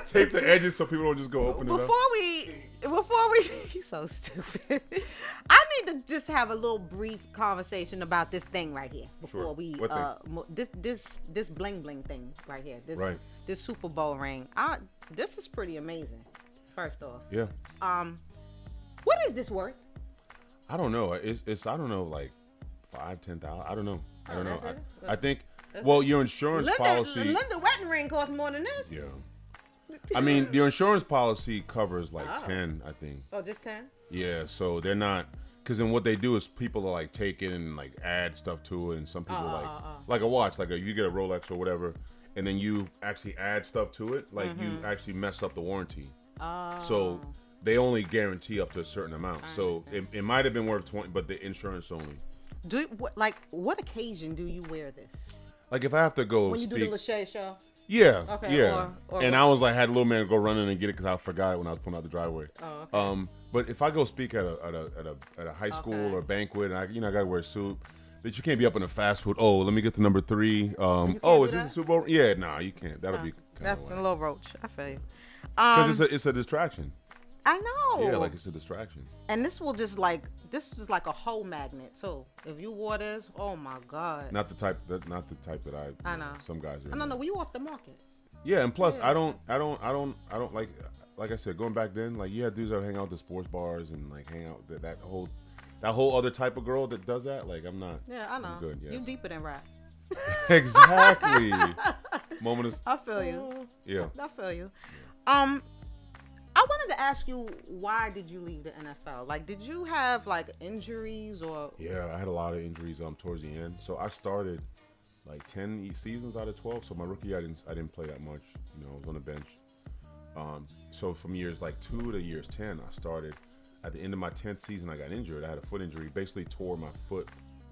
tape the edges so people don't just go open it up. Before we, he's so stupid. I need to just have a little brief conversation about this thing right here before Sure. we What this bling bling thing right here. Right. This Super Bowl ring. This is pretty amazing. First off. Yeah. What is this worth? I don't know. It's I don't know, like $5,000-$10,000. I don't know. I don't know. I think. Well, your insurance policy. Linda wedding ring costs more than this. Yeah. I mean, your insurance policy covers like 10, I think. Oh, just 10? Yeah, so they're not, because then what they do is people will like take it and like add stuff to it, and some people like a watch, you get a Rolex or whatever, and then you actually add stuff to it, like you actually mess up the warranty. So they only guarantee up to a certain amount. So it might have been worth 20, but the insurance only. What occasion do you wear this? Like if I have to go when you speak, do the Lachey show? Yeah. Okay. Yeah. Or and I was like, had a little man go running and get it because I forgot it when I was pulling out the driveway. Oh, okay. But if I go speak at a high school or a banquet, and I gotta wear a suit, that you can't be up in a fast food. Oh, let me get the number 3. Is this a Super Bowl? Yeah, nah, you can't. That'll be kind that's of a little roach. I feel you. because it's a distraction. I know. Yeah, like it's a distraction. And this is like a whole magnet too. If you wore this, oh my God. Not the type that I know. Some guys are. No. Well, you off the market. Yeah, and plus I don't like I said, going back then, like you had dudes that would hang out at the sports bars and like hang out with that whole other type of girl that does that. Like I'm not. Yeah, I know. I'm good. Yes. You deeper than rap. Exactly. Moment of. I feel you. Yeah. I feel you. I wanted to ask you, why did you leave the NFL? Like, did you have like injuries or? Yeah, I had a lot of injuries towards the end. So I started like 10 seasons out of 12. So my rookie year, I didn't play that much. You know, I was on the bench. So from years like 2 to years 10, I started. At the end of my 10th season, I got injured. I had a foot injury. Basically tore my foot.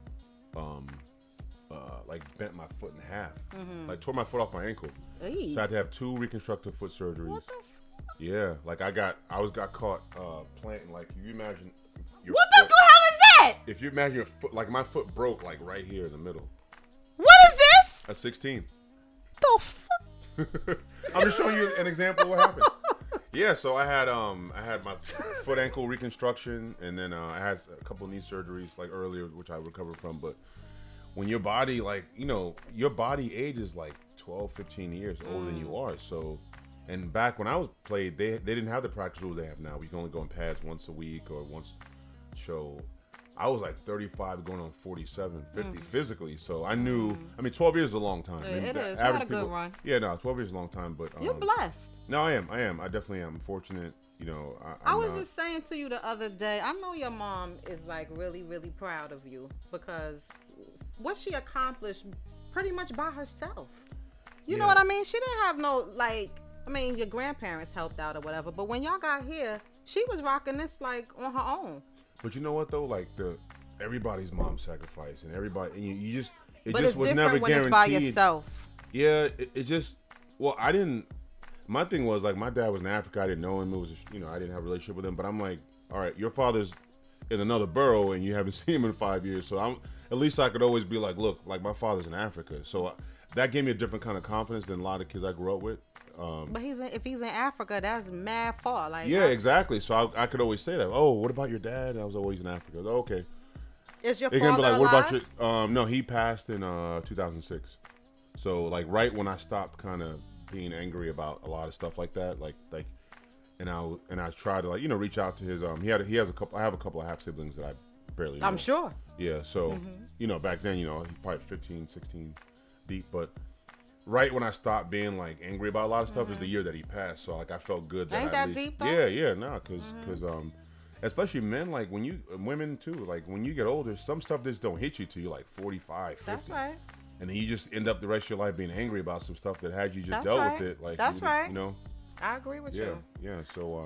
Like bent my foot in half. Like tore my foot off my ankle. Hey. So I had to have 2 reconstructive foot surgeries. What the? Yeah, like I got caught planting. Like you imagine. What the hell is that? If you imagine your foot, like my foot broke like right here in the middle. What is this? A 16. The fuck? I'm just showing you an example of what happened. Yeah, so I had my foot ankle reconstruction, and then I had a couple knee surgeries like earlier, which I recovered from. But when your body, like, you know, your body ages like 12, 15 years older than you are. So, and back when I was played, they didn't have the practice rules they have now. We can only go in pads once a week or once. So I was like 35 going on 47, 50 physically. So I knew, I mean, 12 years is a long time. Yeah, I mean, it is. Average You had a good run. Yeah, no, 12 years is a long time. But You're blessed. No, I am. I definitely am. I'm fortunate. You know, I was just saying to you the other day, I know your mom is like really, really proud of you because what she accomplished pretty much by herself. You know what I mean? She didn't have no, like, I mean, your grandparents helped out or whatever, but when y'all got here, she was rocking this like on her own. But you know what though? Like everybody's mom sacrificed, and everybody, and you just But just it's was different never when guaranteed. it's by yourself. Yeah, it just. Well, I didn't. My thing was like my dad was in Africa. I didn't know him. It was I didn't have a relationship with him. But I'm like, all right, your father's in another borough, and you haven't seen him in 5 years. So at least I could always be like, look, like my father's in Africa. So that gave me a different kind of confidence than a lot of kids I grew up with. But if he's in Africa, that's mad far. Like exactly. So I could always say that. Oh, what about your dad? And I was always in Africa. Oh, okay. Is your They're father gonna be like, alive? what about your? No, he passed in 2006. So like right when I stopped kind of being angry about a lot of stuff like that, and I tried to reach out to his I have a couple of half siblings that I barely know. I'm sure. Yeah. So back then he probably 15, 16 deep, but. Right when I stopped being like angry about a lot of stuff is the year that he passed. So like I felt good that Ain't I that at least, deep though? Yeah, no, because especially men, like when women too, like when you get older, some stuff just don't hit you till you're like 45, 50. That's right. And then you just end up the rest of your life being angry about some stuff that had you just That's dealt right. with it. Like That's right. You know. I agree with you. Yeah. So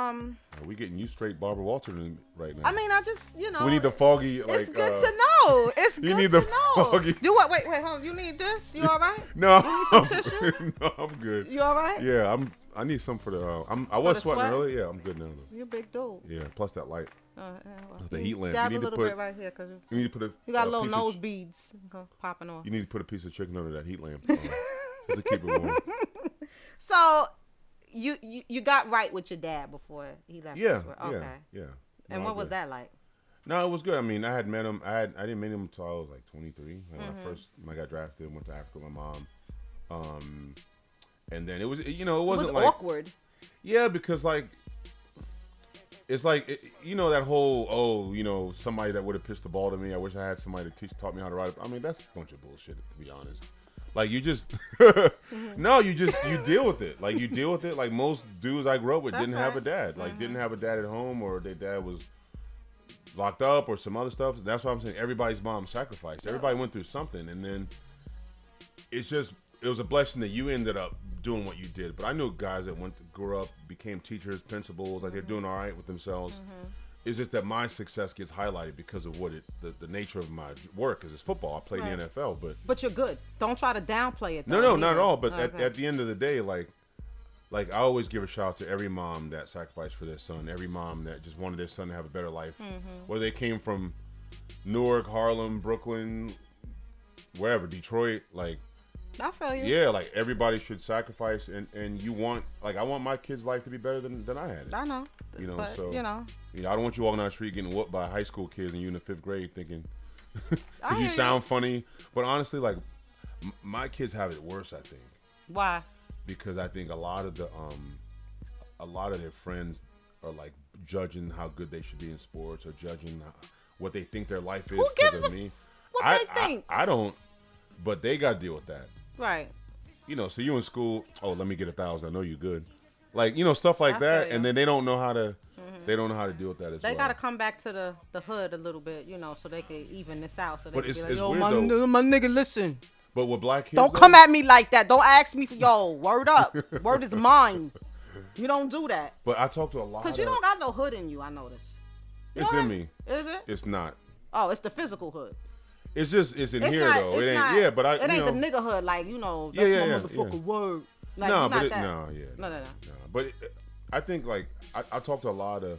we getting you straight Barbara Walter right now. I mean, I just we need the foggy. Like, it's good to know. It's good need to the know. foggy. Do what? Wait, hold on. You need this? You all right? No. You need some tissue? No, I'm good. You all right? Yeah, I need some for the. I was the sweating sweat? earlier. Yeah, I'm good now though. You're a big dude. Yeah, plus that light. Well, The heat lamp. Dab You a need to little put. bit right here because You need to put a. you got a little piece nose of, beads popping off. You need to put a piece of chicken under that heat lamp just to keep it warm. So, you got right with your dad before he left. Yeah, this world. Okay. yeah. And No, what I was did. that like? No, it was good. I mean, I had met him. I didn't meet him until I was like 23. Like when I got drafted, went to Africa with my mom. And then it was, it It was wasn't like, awkward. yeah, because like, it's like, that whole, somebody that would have pitched the ball to me. I wish I had somebody to taught me how to ride it. I mean, that's a bunch of bullshit, to be honest. Like, you just, no, you deal with it. Like, you deal with it. Like, most dudes I grew up with That's didn't have a right. dad. Like, didn't have a dad at home, or their dad was locked up or some other stuff. That's why I'm saying everybody's mom sacrificed. Everybody went through something, and then it was a blessing that you ended up doing what you did. But I knew guys that grew up, became teachers, principals, like they're doing all right with themselves. It's just that my success gets highlighted because of what the nature of my work is. It's football. I played in the NFL, but you're good. Don't try to downplay it. Though, no, not at all. But Okay. at the end of the day, like I always give a shout out to every mom that sacrificed for their son. Every mom that just wanted their son to have a better life, whether they came from Newark, Harlem, Brooklyn, wherever, Detroit, like. I feel you. Yeah, like everybody should sacrifice, and you want, like, I want my kid's life to be better than I had it. I know. But, so I don't want you walking down the street getting whooped by high school kids and you in the 5th grade thinking, I because you hear sound funny. But honestly, like, my kids have it worse, I think, Why? because I think a lot of their friends are like judging how good they should be in sports, or judging what they think their life is Who gives because of a me. what they think? I don't, but they got to deal with that. Right. So you in school, let me get 1,000. I know you good. Like, stuff like I that. feel you. And then they don't know how to, they don't know how to deal with that as They well. got to come back to the hood a little bit, so they can even this out. So they But can it's- be like, it's yo, weird, my nigga, listen. But with black kids, Don't come at me like that. Don't ask me for, word up. Word is mine. You don't do that. But I talk to a lot Because you don't got no hood in you, I notice. You It's don't in have- me. Is it? It's not. Oh, it's the physical hood. It's just, it's in It's here, not, though. it's It ain't, not, yeah, but it ain't the nigga hood, like, that's Yeah, my yeah, motherfucking yeah. word. Like, No, you but not that. No. No. But I think, like, I talk to a lot of,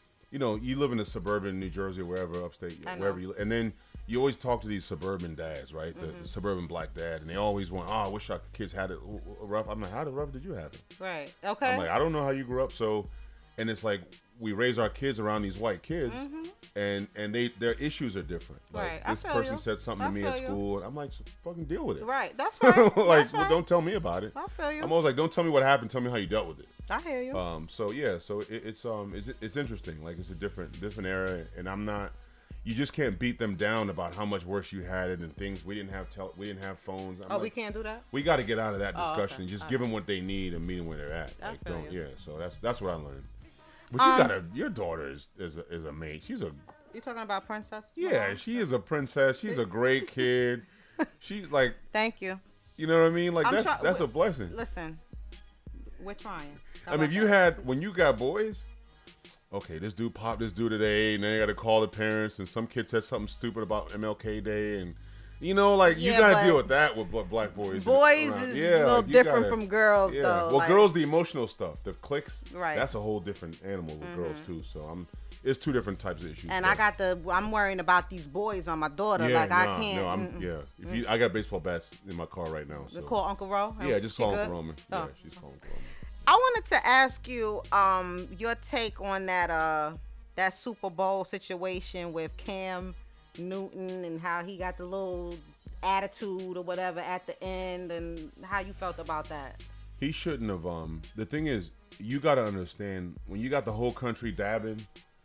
you live in a suburban New Jersey, wherever, upstate, I know. wherever you live. And then you always talk to these suburban dads, right? The suburban black dad. And they always want, I wish our kids had it rough. I'm like, how rough did you have it? Right. Okay. I'm like, I don't know how you grew up. So, and it's like, we raise our kids around these white kids, and their issues are different. Like, Right. I this feel person you. said something I to me feel at you. school, and I'm like, fucking deal with it. Right. That's right. Like, That's right. don't tell me about it. I feel you. I'm always like, don't tell me what happened. Tell me how you dealt with it. I hear you. So yeah, so it's interesting. Like, it's a different era, and I'm not. You just can't beat them down about how much worse you had it and things. We didn't have phones. I'm we like, can't do that? we got to get out of that Oh, discussion okay. and just All give them what they need and meet them where they're at. I Like, feel don't. you. Yeah. So that's what I learned. But your daughter is a mate. She's a You talking about Princess? yeah. She is a princess. She's a great kid. She's like, Thank you. you know what I mean? Like, I'm that's a blessing. Listen, we're trying. How I mean, about if that? when you got boys, okay, this dude popped this dude today, and then they got to call the parents, and some kid said something stupid about MLK Day, and like, you Yeah, got to but deal with that with black boys. Boys around. is Yeah, a little like, you different gotta- from girls, Yeah, though. well, like, girls, the emotional stuff, the clicks, Right. that's a whole different animal with girls too. So it's two different types of issues. And but- I'm worrying about these boys on my daughter. yeah, like, I can't. No, yeah. If I got baseball bats in my car right now. So. Call Uncle Ro? Yeah, just She call good? Uncle Roman. Oh. Yeah, she's calling Uncle Roman. I wanted to ask you your take on that Super Bowl situation with Cam Newton and how he got the little attitude or whatever at the end, and how you felt about that. He shouldn't have. The thing is, you got to understand, when you got the whole country dabbing,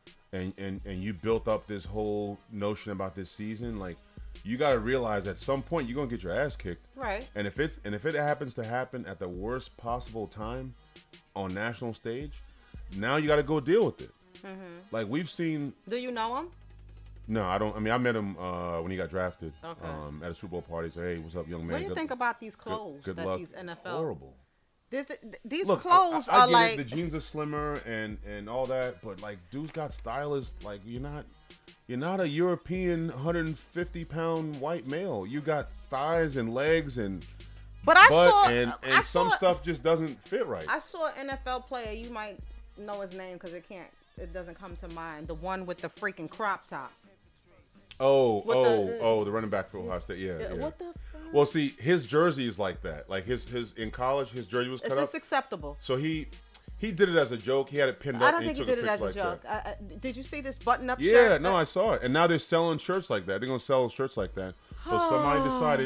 and you built up this whole notion about this season, like, you got to realize at some point you're gonna get your ass kicked. Right. And if it happens to happen at the worst possible time on national stage, now you got to go deal with it. Like, we've seen. Do you know him? No, I don't. I mean, I met him when he got drafted. Okay. At a Super Bowl party. Say, hey, what's up, young man? What do you think about these clothes Good that luck. these NFL? It's horrible. These Look, clothes I are get like it, the jeans are slimmer and all that, but like, dude's got stylists. Like, you're not a European 150-pound white male. You got thighs and legs and But I butt, saw and I some saw, stuff just doesn't fit right. I saw an NFL player. You might know his name because it doesn't come to mind. The one with the freaking crop top. The running back for Ohio State. Yeah. What the? Well, see, his jersey is like that. Like his in college, his jersey was cut up. It's acceptable. So he did it as a joke. He had it pinned up. I don't think he did it as a joke. Did you see this button-up shirt? Yeah, no, I saw it. And now they're selling shirts like that. They're gonna sell shirts like that. So somebody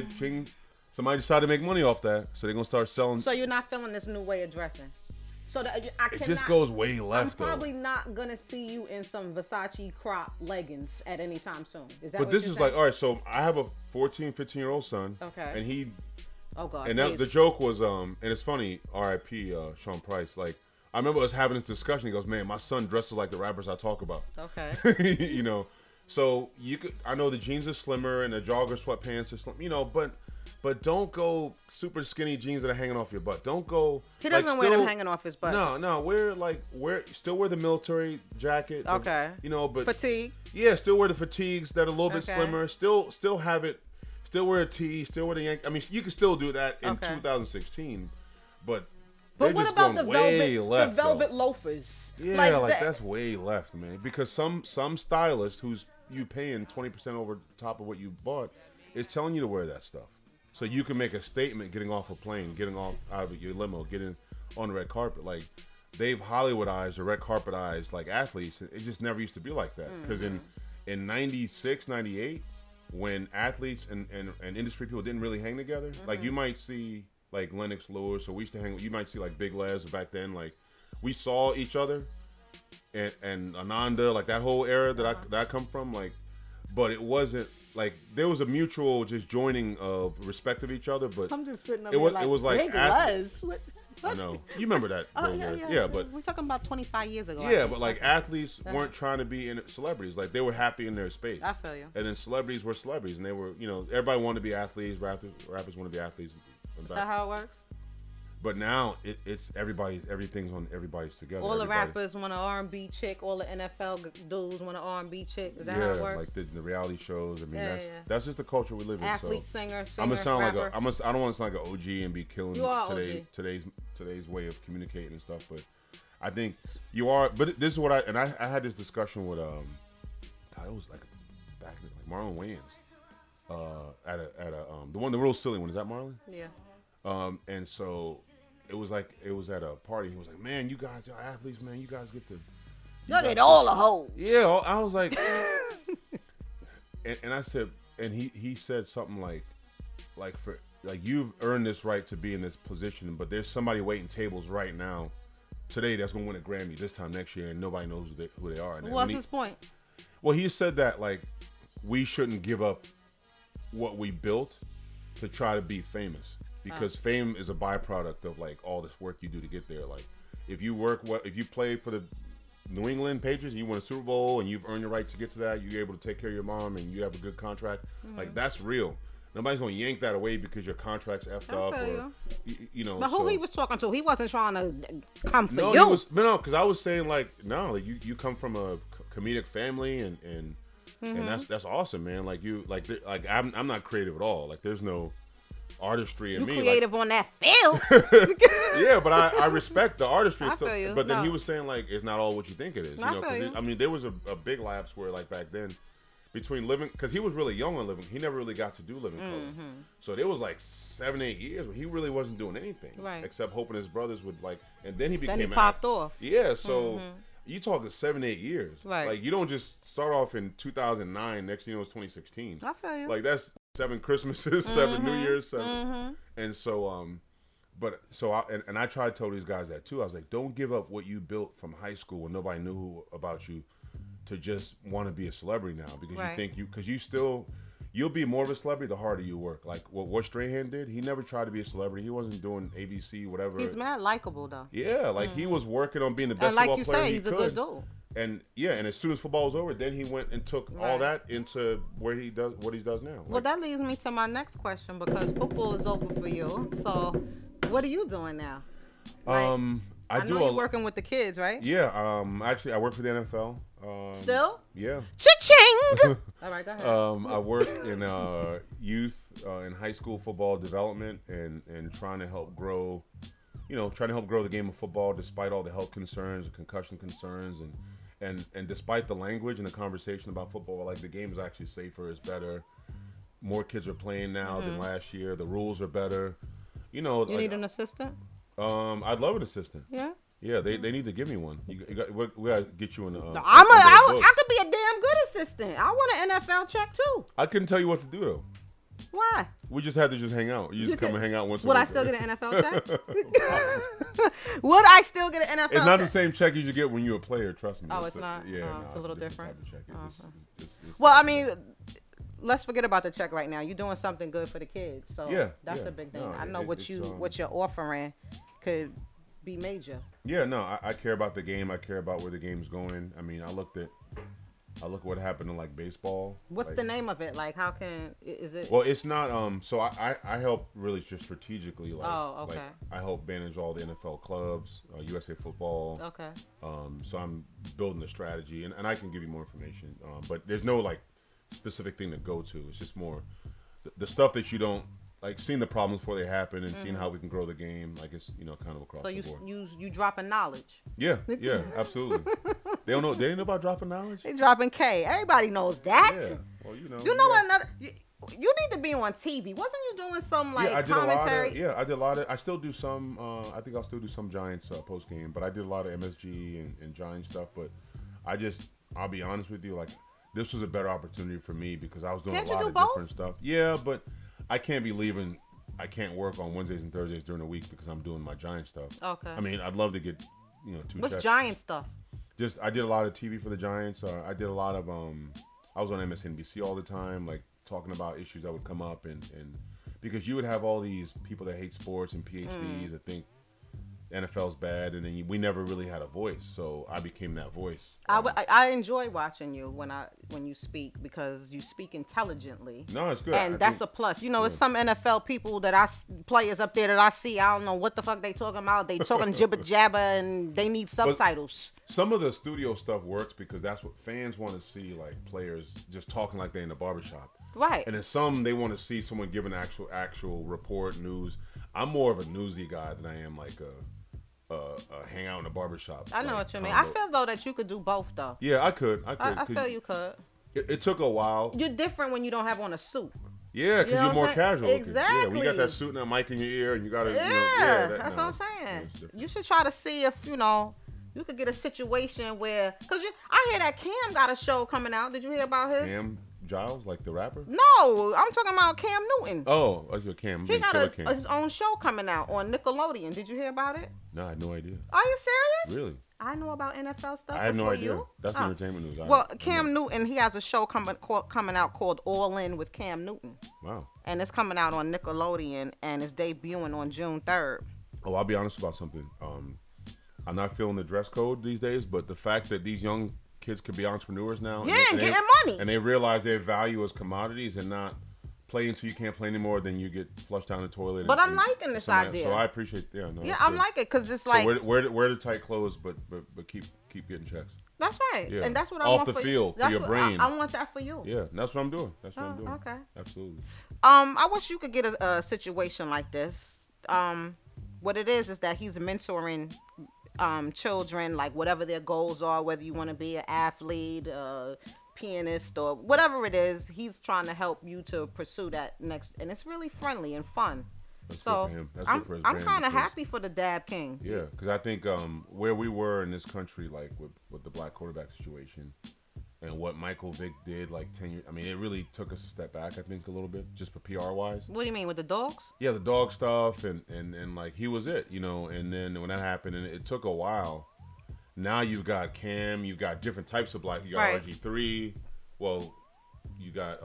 decided to make money off that. So they're gonna start selling. So you're not feeling this new way of dressing. So that it just goes way left. I'm probably not gonna see you in some Versace crop leggings at any time soon. Is that? But this is like, all right. So I have a 14, 15-year-old son. Okay. And he. Oh God. And the joke was, and it's funny. R.I.P. Sean Price. Like, I remember us having this discussion. He goes, "Man, my son dresses like the rappers I talk about." Okay. You know, so you could. I know the jeans are slimmer and the jogger sweatpants are slim. You know, but don't go super skinny jeans that are hanging off your butt. Don't go. He doesn't wear them hanging off his butt. No. Still wear the military jacket. Okay. You know, but fatigue. Yeah, still wear the fatigues that are a little bit slimmer. Still have it. Still wear a tee. Still wear the Yankee. I mean, you can still do that in 2016, but. But what about the velvet loafers? Yeah, that's way left, man. Because some stylist who's you paying 20% over top of what you bought is telling you to wear that stuff, so you can make a statement getting off a plane, getting off out of your limo, getting on the red carpet. Like they've Hollywoodized or red carpetized like athletes. It just never used to be like that. Because in 96, 98, when athletes and industry people didn't really hang together, like you might see. Like Lennox Lewis, or we used to hang. You might see like Big Les back then. Like we saw each other, and Ananda, like that whole era that I come from. Like, but it wasn't like there was a mutual just joining of respect of each other. But I'm just sitting up it was like Big Les. What? I know you remember that. Yeah, but we're talking about 25 years ago. Yeah, but like athletes weren't trying to be in celebrities. Like they were happy in their space. I feel you. And then celebrities were celebrities, and they were everybody wanted to be athletes. Rappers wanted to be athletes. Is that how it works? But now it's everything's on everybody's together. All the rappers want an R&B chick. All the NFL dudes want an R&B chick. Is that how it works? Like the reality shows. I mean, that's just the culture we live in. Athlete, so singer, I'm gonna sound rapper. I don't want to sound like an OG and be killing today's way of communicating and stuff. But I think you are. But this is what I had this discussion with God, it was like back in like Marlon Wayans. At the real silly one. Is that Marlon? Yeah. And so it was at a party. He was like, "Man, you guys are athletes, man. You guys get to get all the hoes." Yeah, I was like, and I said, and he said something like for you've earned this right to be in this position, but there's somebody waiting tables right now today that's gonna win a Grammy this time next year, and nobody knows who they are. And what's his point? Well, he said that like we shouldn't give up what we built to try to be famous. Because fame is a byproduct of like all this work you do to get there. Like if you play for the New England Patriots and you win a Super Bowl and you've earned your right to get to that, you're able to take care of your mom and you have a good contract. Like that's real. Nobody's gonna yank that away because your contract's effed up or you know. But who he was talking to, he wasn't trying to come for you. No, because I was saying like you come from a comedic family and that's awesome, man. Like I'm not creative at all. Like there's no artistry in me. You creative on that field. Yeah, but I respect the artistry. I feel you. But then he was saying like it's not all what you think it is. I mean, there was a big lapse where like back then between living, because he was really young on Living. He never really got to do Living Color. So there was like 7-8 years where he really wasn't doing anything except hoping his brothers would like. And then he became. Then he popped off. Yeah, so. You talking 7-8 years. Right. Like, you don't just start off in 2009, next thing you know, it's 2016. I feel you. Like, that's 7 Christmases, 7 New Year's, 7. And so, I try to tell these guys that, too. I was like, don't give up what you built from high school when nobody knew about you to just want to be a celebrity now. Because you think you'll be more of a celebrity the harder you work. Like what Strahan did, he never tried to be a celebrity. He wasn't doing ABC, whatever. He's mad likable though. Yeah, like he was working on being the best and football like player you say, he's a good dude. And and as soon as football was over, then he went and took all that into what he does now. Well, that leads me to my next question because football is over for you. So, what are you doing now? I know you're working with the kids, right? Yeah. Actually, I work for the NFL. Still? Yeah. Cha-ching! All right, go ahead. I work in youth and high school football development and trying to help grow, the game of football despite all the health concerns and concussion concerns and despite the language and the conversation about football, like the game is actually safer, it's better. More kids are playing now than last year. The rules are better. You know, You need an assistant? I'd love an assistant. Yeah. Yeah, they need to give me one. We gotta get you in the. I could be a damn good assistant. I want an NFL check too. I couldn't tell you what to do though. Why? We just had to just hang out. You just come and hang out once a Would week. I still get an NFL check? Would I still get an NFL check? It's not the same check you should get when you're a player. Trust me. Oh, it's not? Yeah, Oh, it's a little different. Type of check. Well, I mean, let's forget about the check right now. You're doing something good for the kids, so Yeah, that's yeah. a big thing. No, I know what you're offering could be major. Yeah, no, I care about the game. I care about where the game's going. I mean, I look what happened in like baseball. What's like, the name of it? Like, is it? Well, it's not. So I help really just strategically. Like, Oh, okay. Like, I help manage all the NFL clubs, USA Football. Okay. So I'm building a strategy, and I can give you more information. But there's no like specific thing to go to. It's just more the stuff that you don't like, seeing the problems before they happen and seeing how we can grow the game. Like it's kind of across the board. So you dropping knowledge. Yeah, absolutely. They don't know. They didn't know about dropping knowledge. They dropping K. Everybody knows that. Yeah. Well, you know. You know what? You need to be on TV. Wasn't you doing some like commentary? I did a lot of. I still do some. I think I'll still do some Giants post game, but I did a lot of MSG and Giants stuff. But I'll be honest with you, like this was a better opportunity for me because I was doing a lot of different stuff. Yeah, but I can't be leaving. I can't work on Wednesdays and Thursdays during the week because I'm doing my Giant stuff. Okay. I mean, I'd love to get two. What's checks. Giant stuff? Just I did a lot of TV for the Giants. I did a lot of I was on MSNBC all the time, like talking about issues that would come up and because you would have all these people that hate sports and PhDs that think NFL's bad, and then we never really had a voice, so I became that voice. I enjoy watching you when you speak because you speak intelligently. No, it's good, and that's a plus. It's some NFL people players up there that I see. I don't know what the fuck they talking about. They talking jibber jabber, and they need subtitles. But some of the studio stuff works because that's what fans want to see, like players just talking like they're in the barbershop. Right. And then some they want to see someone give an actual report, news. I'm more of a newsy guy than I am like a hang out in a barbershop. I know what you mean. I feel though that you could do both though. Yeah, I could. I feel you could. It took a while. You're different when you don't have on a suit. Yeah, because you're more casual. Exactly. Yeah, when you got that suit and that mic in your ear, and you got to. That's what I'm saying. You should try to see if you could get a situation where, because I hear that Cam got a show coming out. Did you hear about his? Cam Giles, like the rapper? No, I'm talking about Cam Newton. Oh, that's your Cam. He got his own show coming out on Nickelodeon. Did you hear about it? No, I had no idea. Are you serious? Really? I know about NFL stuff. I had no idea. You? That's entertainment news. Well, Cam Newton, he has a show coming out called All In with Cam Newton. Wow. And it's coming out on Nickelodeon, and it's debuting on June 3rd. Oh, I'll be honest about something. I'm not feeling the dress code these days, but the fact that these young kids could be entrepreneurs now. Yeah, and getting money. And they realize their value as commodities and not play until you can't play anymore, then you get flushed down the toilet. But I'm liking this idea. So I appreciate I'm liking it because it's like. So wear the tight clothes, but keep getting checks. That's right. Yeah. And that's what I want for you. Off the field, for your brain. I want that for you. Yeah, that's what I'm doing. Okay. Absolutely. I wish you could get a situation like this. What it is that he's mentoring children, like whatever their goals are, whether you want to be an athlete, pianist, or whatever it is, he's trying to help you to pursue that next, and it's really friendly and fun. That's so good for him. That's good for his I'm brand, kind of happy for the Dab King. Yeah, because I think where we were in this country, like with the black quarterback situation, and what Michael Vick did like 10 years, I mean, it really took us a step back, I think, a little bit, just for PR wise. What do you mean, with the dogs? Yeah, the dog stuff, and like, he was it, and then when that happened, and it took a while, now you've got Cam, you've got different types of black, you got RG3, well, you got,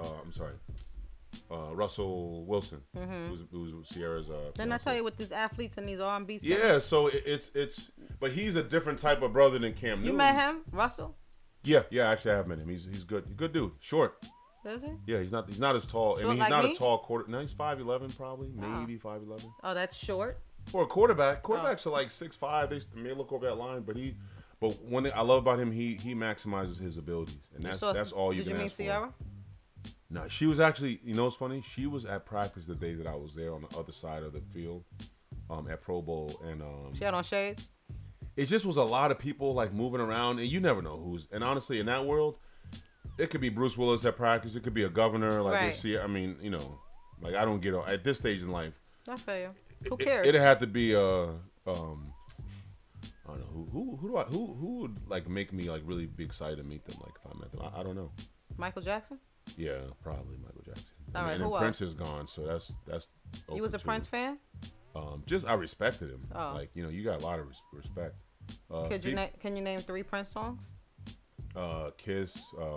Russell Wilson, who's Sierra's Didn't I tell you with these athletes and these R&B songs? Yeah, so it's, but he's a different type of brother than Cam Newton. You met him, Russell? Yeah, actually I have met him. He's good. Good dude. Short. Is he? Yeah, he's not as tall. Short, I mean, he's like not me? a tall quarter. No, he's 5'11" probably, maybe 5'11". Oh, that's short. For a quarterback, quarterbacks are like 6'5". They may look over that line, but one thing I love about him, he maximizes his abilities, and that's all you can ask for. Did you meet Sierra? No, she was actually. You know what's funny? She was at practice the day that I was there on the other side of the field, at Pro Bowl, and she had on shades. it just was a lot of people like moving around, and you never know who's. And honestly, in that world, it could be Bruce Willis at practice. It could be a governor. Like, Right. see, I mean, you know, like I don't get at this stage in life. I feel you. Who cares? It had to be I don't know who would like make me like really be excited to meet them. Like if I met them, I don't know. Michael Jackson? Yeah, probably Michael Jackson. All right, and who then Prince else? is gone, so that's. You was a 2. Prince fan? Just I respected him. Oh. Like you know, you got a lot of respect. Can you name 3 Prince songs? Kiss,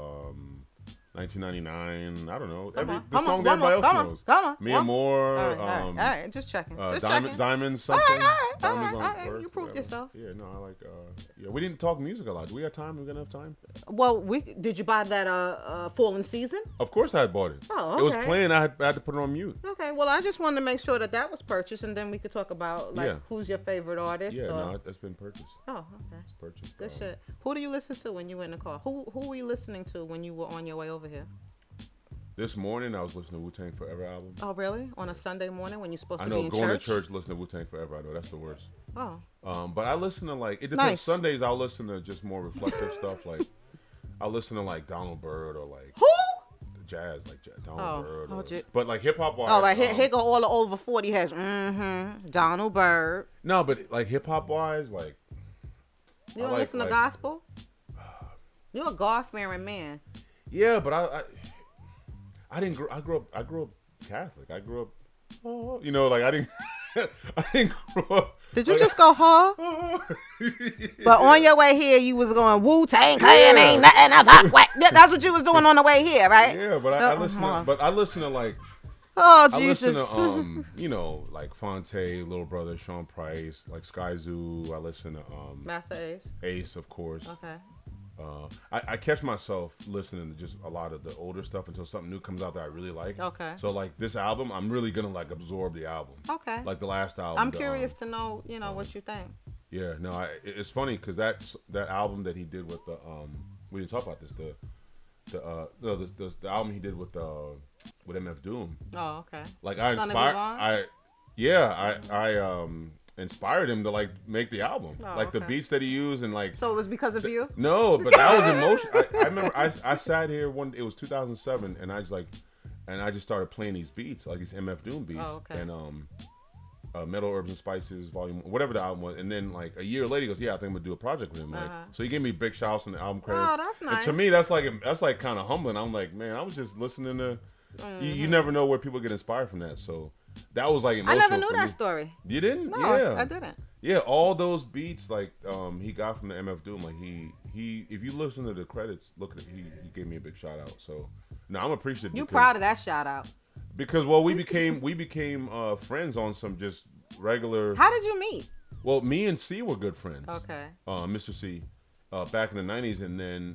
1999. I don't know. Come on, The come song on, that come everybody on, else come on, knows. come on. Me and More. All right. Just checking. Just checking. Diamonds All something. right. Diamonds on Earth, You proved whatever. yourself. Yeah, no, I like. Yeah, we didn't talk music a lot. Do we have time? We got enough time? Well, did you buy that Fallen Season? Of course, I had bought it. Oh, It was okay. playing. I had to put it on mute. Okay, well, I just wanted to make sure that was purchased, and then we could talk about like Yeah. who's your favorite artist. Yeah, or... no, that's been purchased. Oh, okay. It's purchased. Good shit. Who do you listen to when you in the car? Who were you listening to when you were on your way over here? This morning, I was listening to Wu-Tang Forever album. Oh, really? On a Sunday morning when you're supposed I to know be in going church? to church, listening to Wu-Tang Forever. I know that's the worst. Oh, But I listen to like it depends. Nice. Sundays I'll listen to just more reflective stuff. Like I'll listen to like Donald Byrd or like who? jazz, like Donald Byrd. Oh, Or, but like hip hop wise. Oh, right. Here go all the over 40 heads. Mm-hmm. Donald Byrd. No, but like hip hop wise, like You don't like- listen to like- gospel? You're a God-fearing man. yeah, but I didn't grow. I grew up Catholic. I grew up, you know, like I didn't grow up. Did you like, just go, huh? But on your way here, you was going, Wu-Tang Clan Yeah. ain't nothing to fuck with. That's what you was doing on the way here, right? Yeah, but I listen to like Oh, I Jesus. listen to you know, like Fonte, Little Brother, Sean Price, like Sky Zoo. I listen to Master Ace. Ace, of course. Okay. I catch myself listening to just a lot of the older stuff until something new comes out that I really like. Okay. So like this album, I'm really gonna like absorb the album. Okay. Like the last album. I'm curious to know, what you think. Yeah, no, it's funny because that album that he did with the we didn't talk about this the album he did with MF Doom. Oh, okay. Like Son of Yvonne? I inspired him to like make the album. Oh, like the okay. beats that he used and like So it was because of you? no, but that was emotion. I remember I sat here it was 2007 and I just started playing these beats, like these MF Doom beats. Oh, okay. And Metal Herbs and Spices Volume, whatever the album was, and then like a year later he goes, yeah, I think I'm gonna do a project with him. Like, so he gave me big shouts on the album credits. Oh, that's nice. And to me, that's like kind of humbling. I'm like, man, I was just listening to. You never know where people get inspired from that. So that was like I emotional. never knew for that me. story. You didn't? No, Yeah, I didn't. Yeah, all those beats like he got from the MF Doom. Like he if you listen to the credits, look at it, he gave me a big shout out. So no, I'm appreciative. You because- proud of that shout out. Because well, we became friends on some just regular. How did you meet? Well, me and C were good friends. Okay. Mr. C, back in the '90s, and then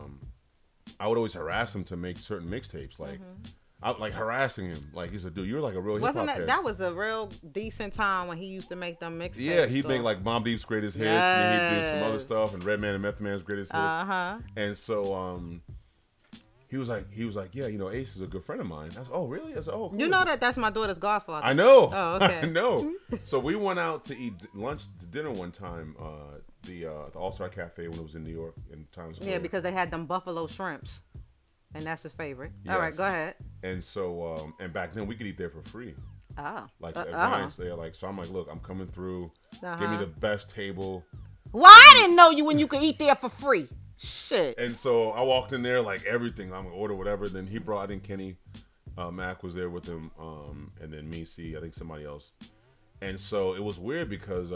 I would always harass him to make certain mixtapes. Like, I like harassing him. Like he said, "Dude, you're like a real hip hop Wasn't head." that was a real decent time when he used to make them mixtapes? Yeah, he'd though. make like Mobb Deep's greatest hits, and then he'd do some other Yes. stuff, and Redman and Method Man's greatest hits. Uh-huh. And so he was like, yeah, Ace is a good friend of mine. I was, oh really? I said, oh, cool. You know that's my daughter's godfather. I know. Oh, okay. I know. So we went out to eat dinner one time, the All Star Cafe when it was in New York in Times Square. Yeah, because they had them buffalo shrimps. And that's his favorite. All right, Yes. go ahead. And so, and back then we could eat there for free. Oh. Like at Giants there, like so I'm like, look, I'm coming through. Give me the best table. Well, I didn't know you when you could eat there for free. Shit. And so I walked in there like everything. I'm gonna order whatever. Then he brought. I think Kenny Mac was there with him. And then me, C, I think somebody else. And so it was weird because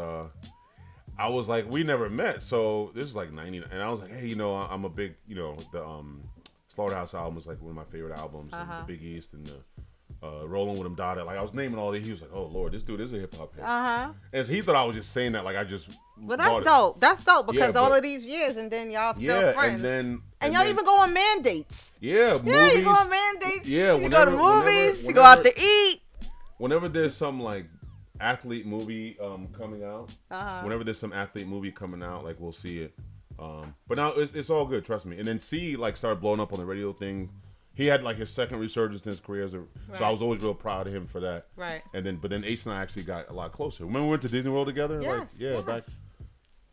I was like, we never met. So this is like '90, and I was like, hey, I'm a big, the Slaughterhouse album was like one of my favorite albums, and the Big East and the Rolling with Him Dada. Like I was naming all these. He was like, oh Lord, this dude is a hip hop head. And so he thought I was just saying that like I just. Well, that's dope. That's dope because Yeah, all but- of these years and then y'all still friends. and then and y'all even go on mandates. Yeah, Yeah, movies. you go on mandates. Yeah, you go to movies. You go out to eat. Whenever there's some like athlete movie coming out, whenever there's some athlete movie coming out, like we'll see it. But now it's all good, trust me. And then C like started blowing up on the radio thing. He had like his second resurgence in his career, so I was always real proud of him for that. Right. And then, but then Ace and I actually got a lot closer. Remember we went to Disney World together? Yes, Like, yeah, yes. back.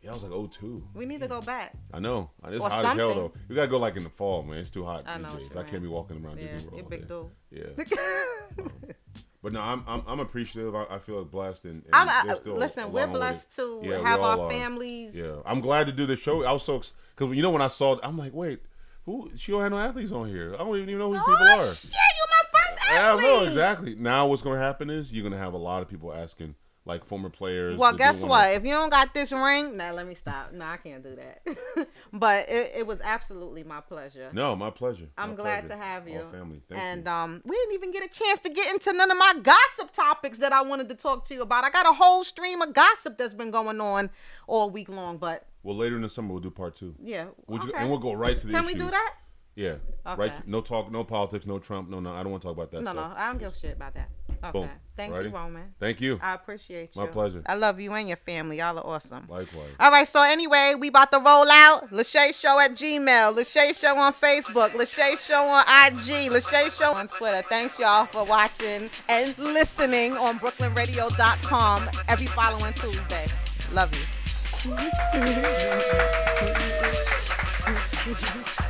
Yeah, I was like 02. We need to go back. I know. It's Or hot as hell something. though. We gotta go like in the fall, man. It's too hot I know these what days. you I can't mean. be walking around Yeah, Disney World. you're all big day. dude. Yeah. But no, I'm appreciative. I feel blessed, and there's still listen, a we're long way blessed to Yeah, we have all our are. families. Yeah, I'm glad to do the show. I was so because when I saw it, I'm like, wait, who? She don't have no athletes on here. I don't even know who these people are. Shit, you my first Yeah, athlete. I know exactly. Now what's gonna happen is you're gonna have a lot of people asking, like former players. Well, to guess do what? If you don't got this ring, now let me stop. No, I can't do that. But it was absolutely my pleasure. No, my pleasure. I'm My glad pleasure. to have you. All family. Thank And you. we didn't even get a chance to get into none of my gossip topics that I wanted to talk to you about. I got a whole stream of gossip that's been going on all week long. But Well, later in the summer we'll do part 2. yeah, okay. And we'll go right to the Can issues. we do that? Yeah. Okay. Right. No talk. No politics. No Trump. No. I don't want to talk about that. No, stuff. I don't give a shit about that. Okay. Boom. Thank Alrighty. you, Roman. Thank you. I appreciate you. My pleasure. I love you and your family. Y'all are awesome. Likewise. All right, so anyway, we about to roll out. Lachey Show at Gmail. Lachey Show on Facebook. Lachey Show on IG. Lachey Show on Twitter. Thanks, y'all, for watching and listening on BrooklynRadio.com every following Tuesday. Love you.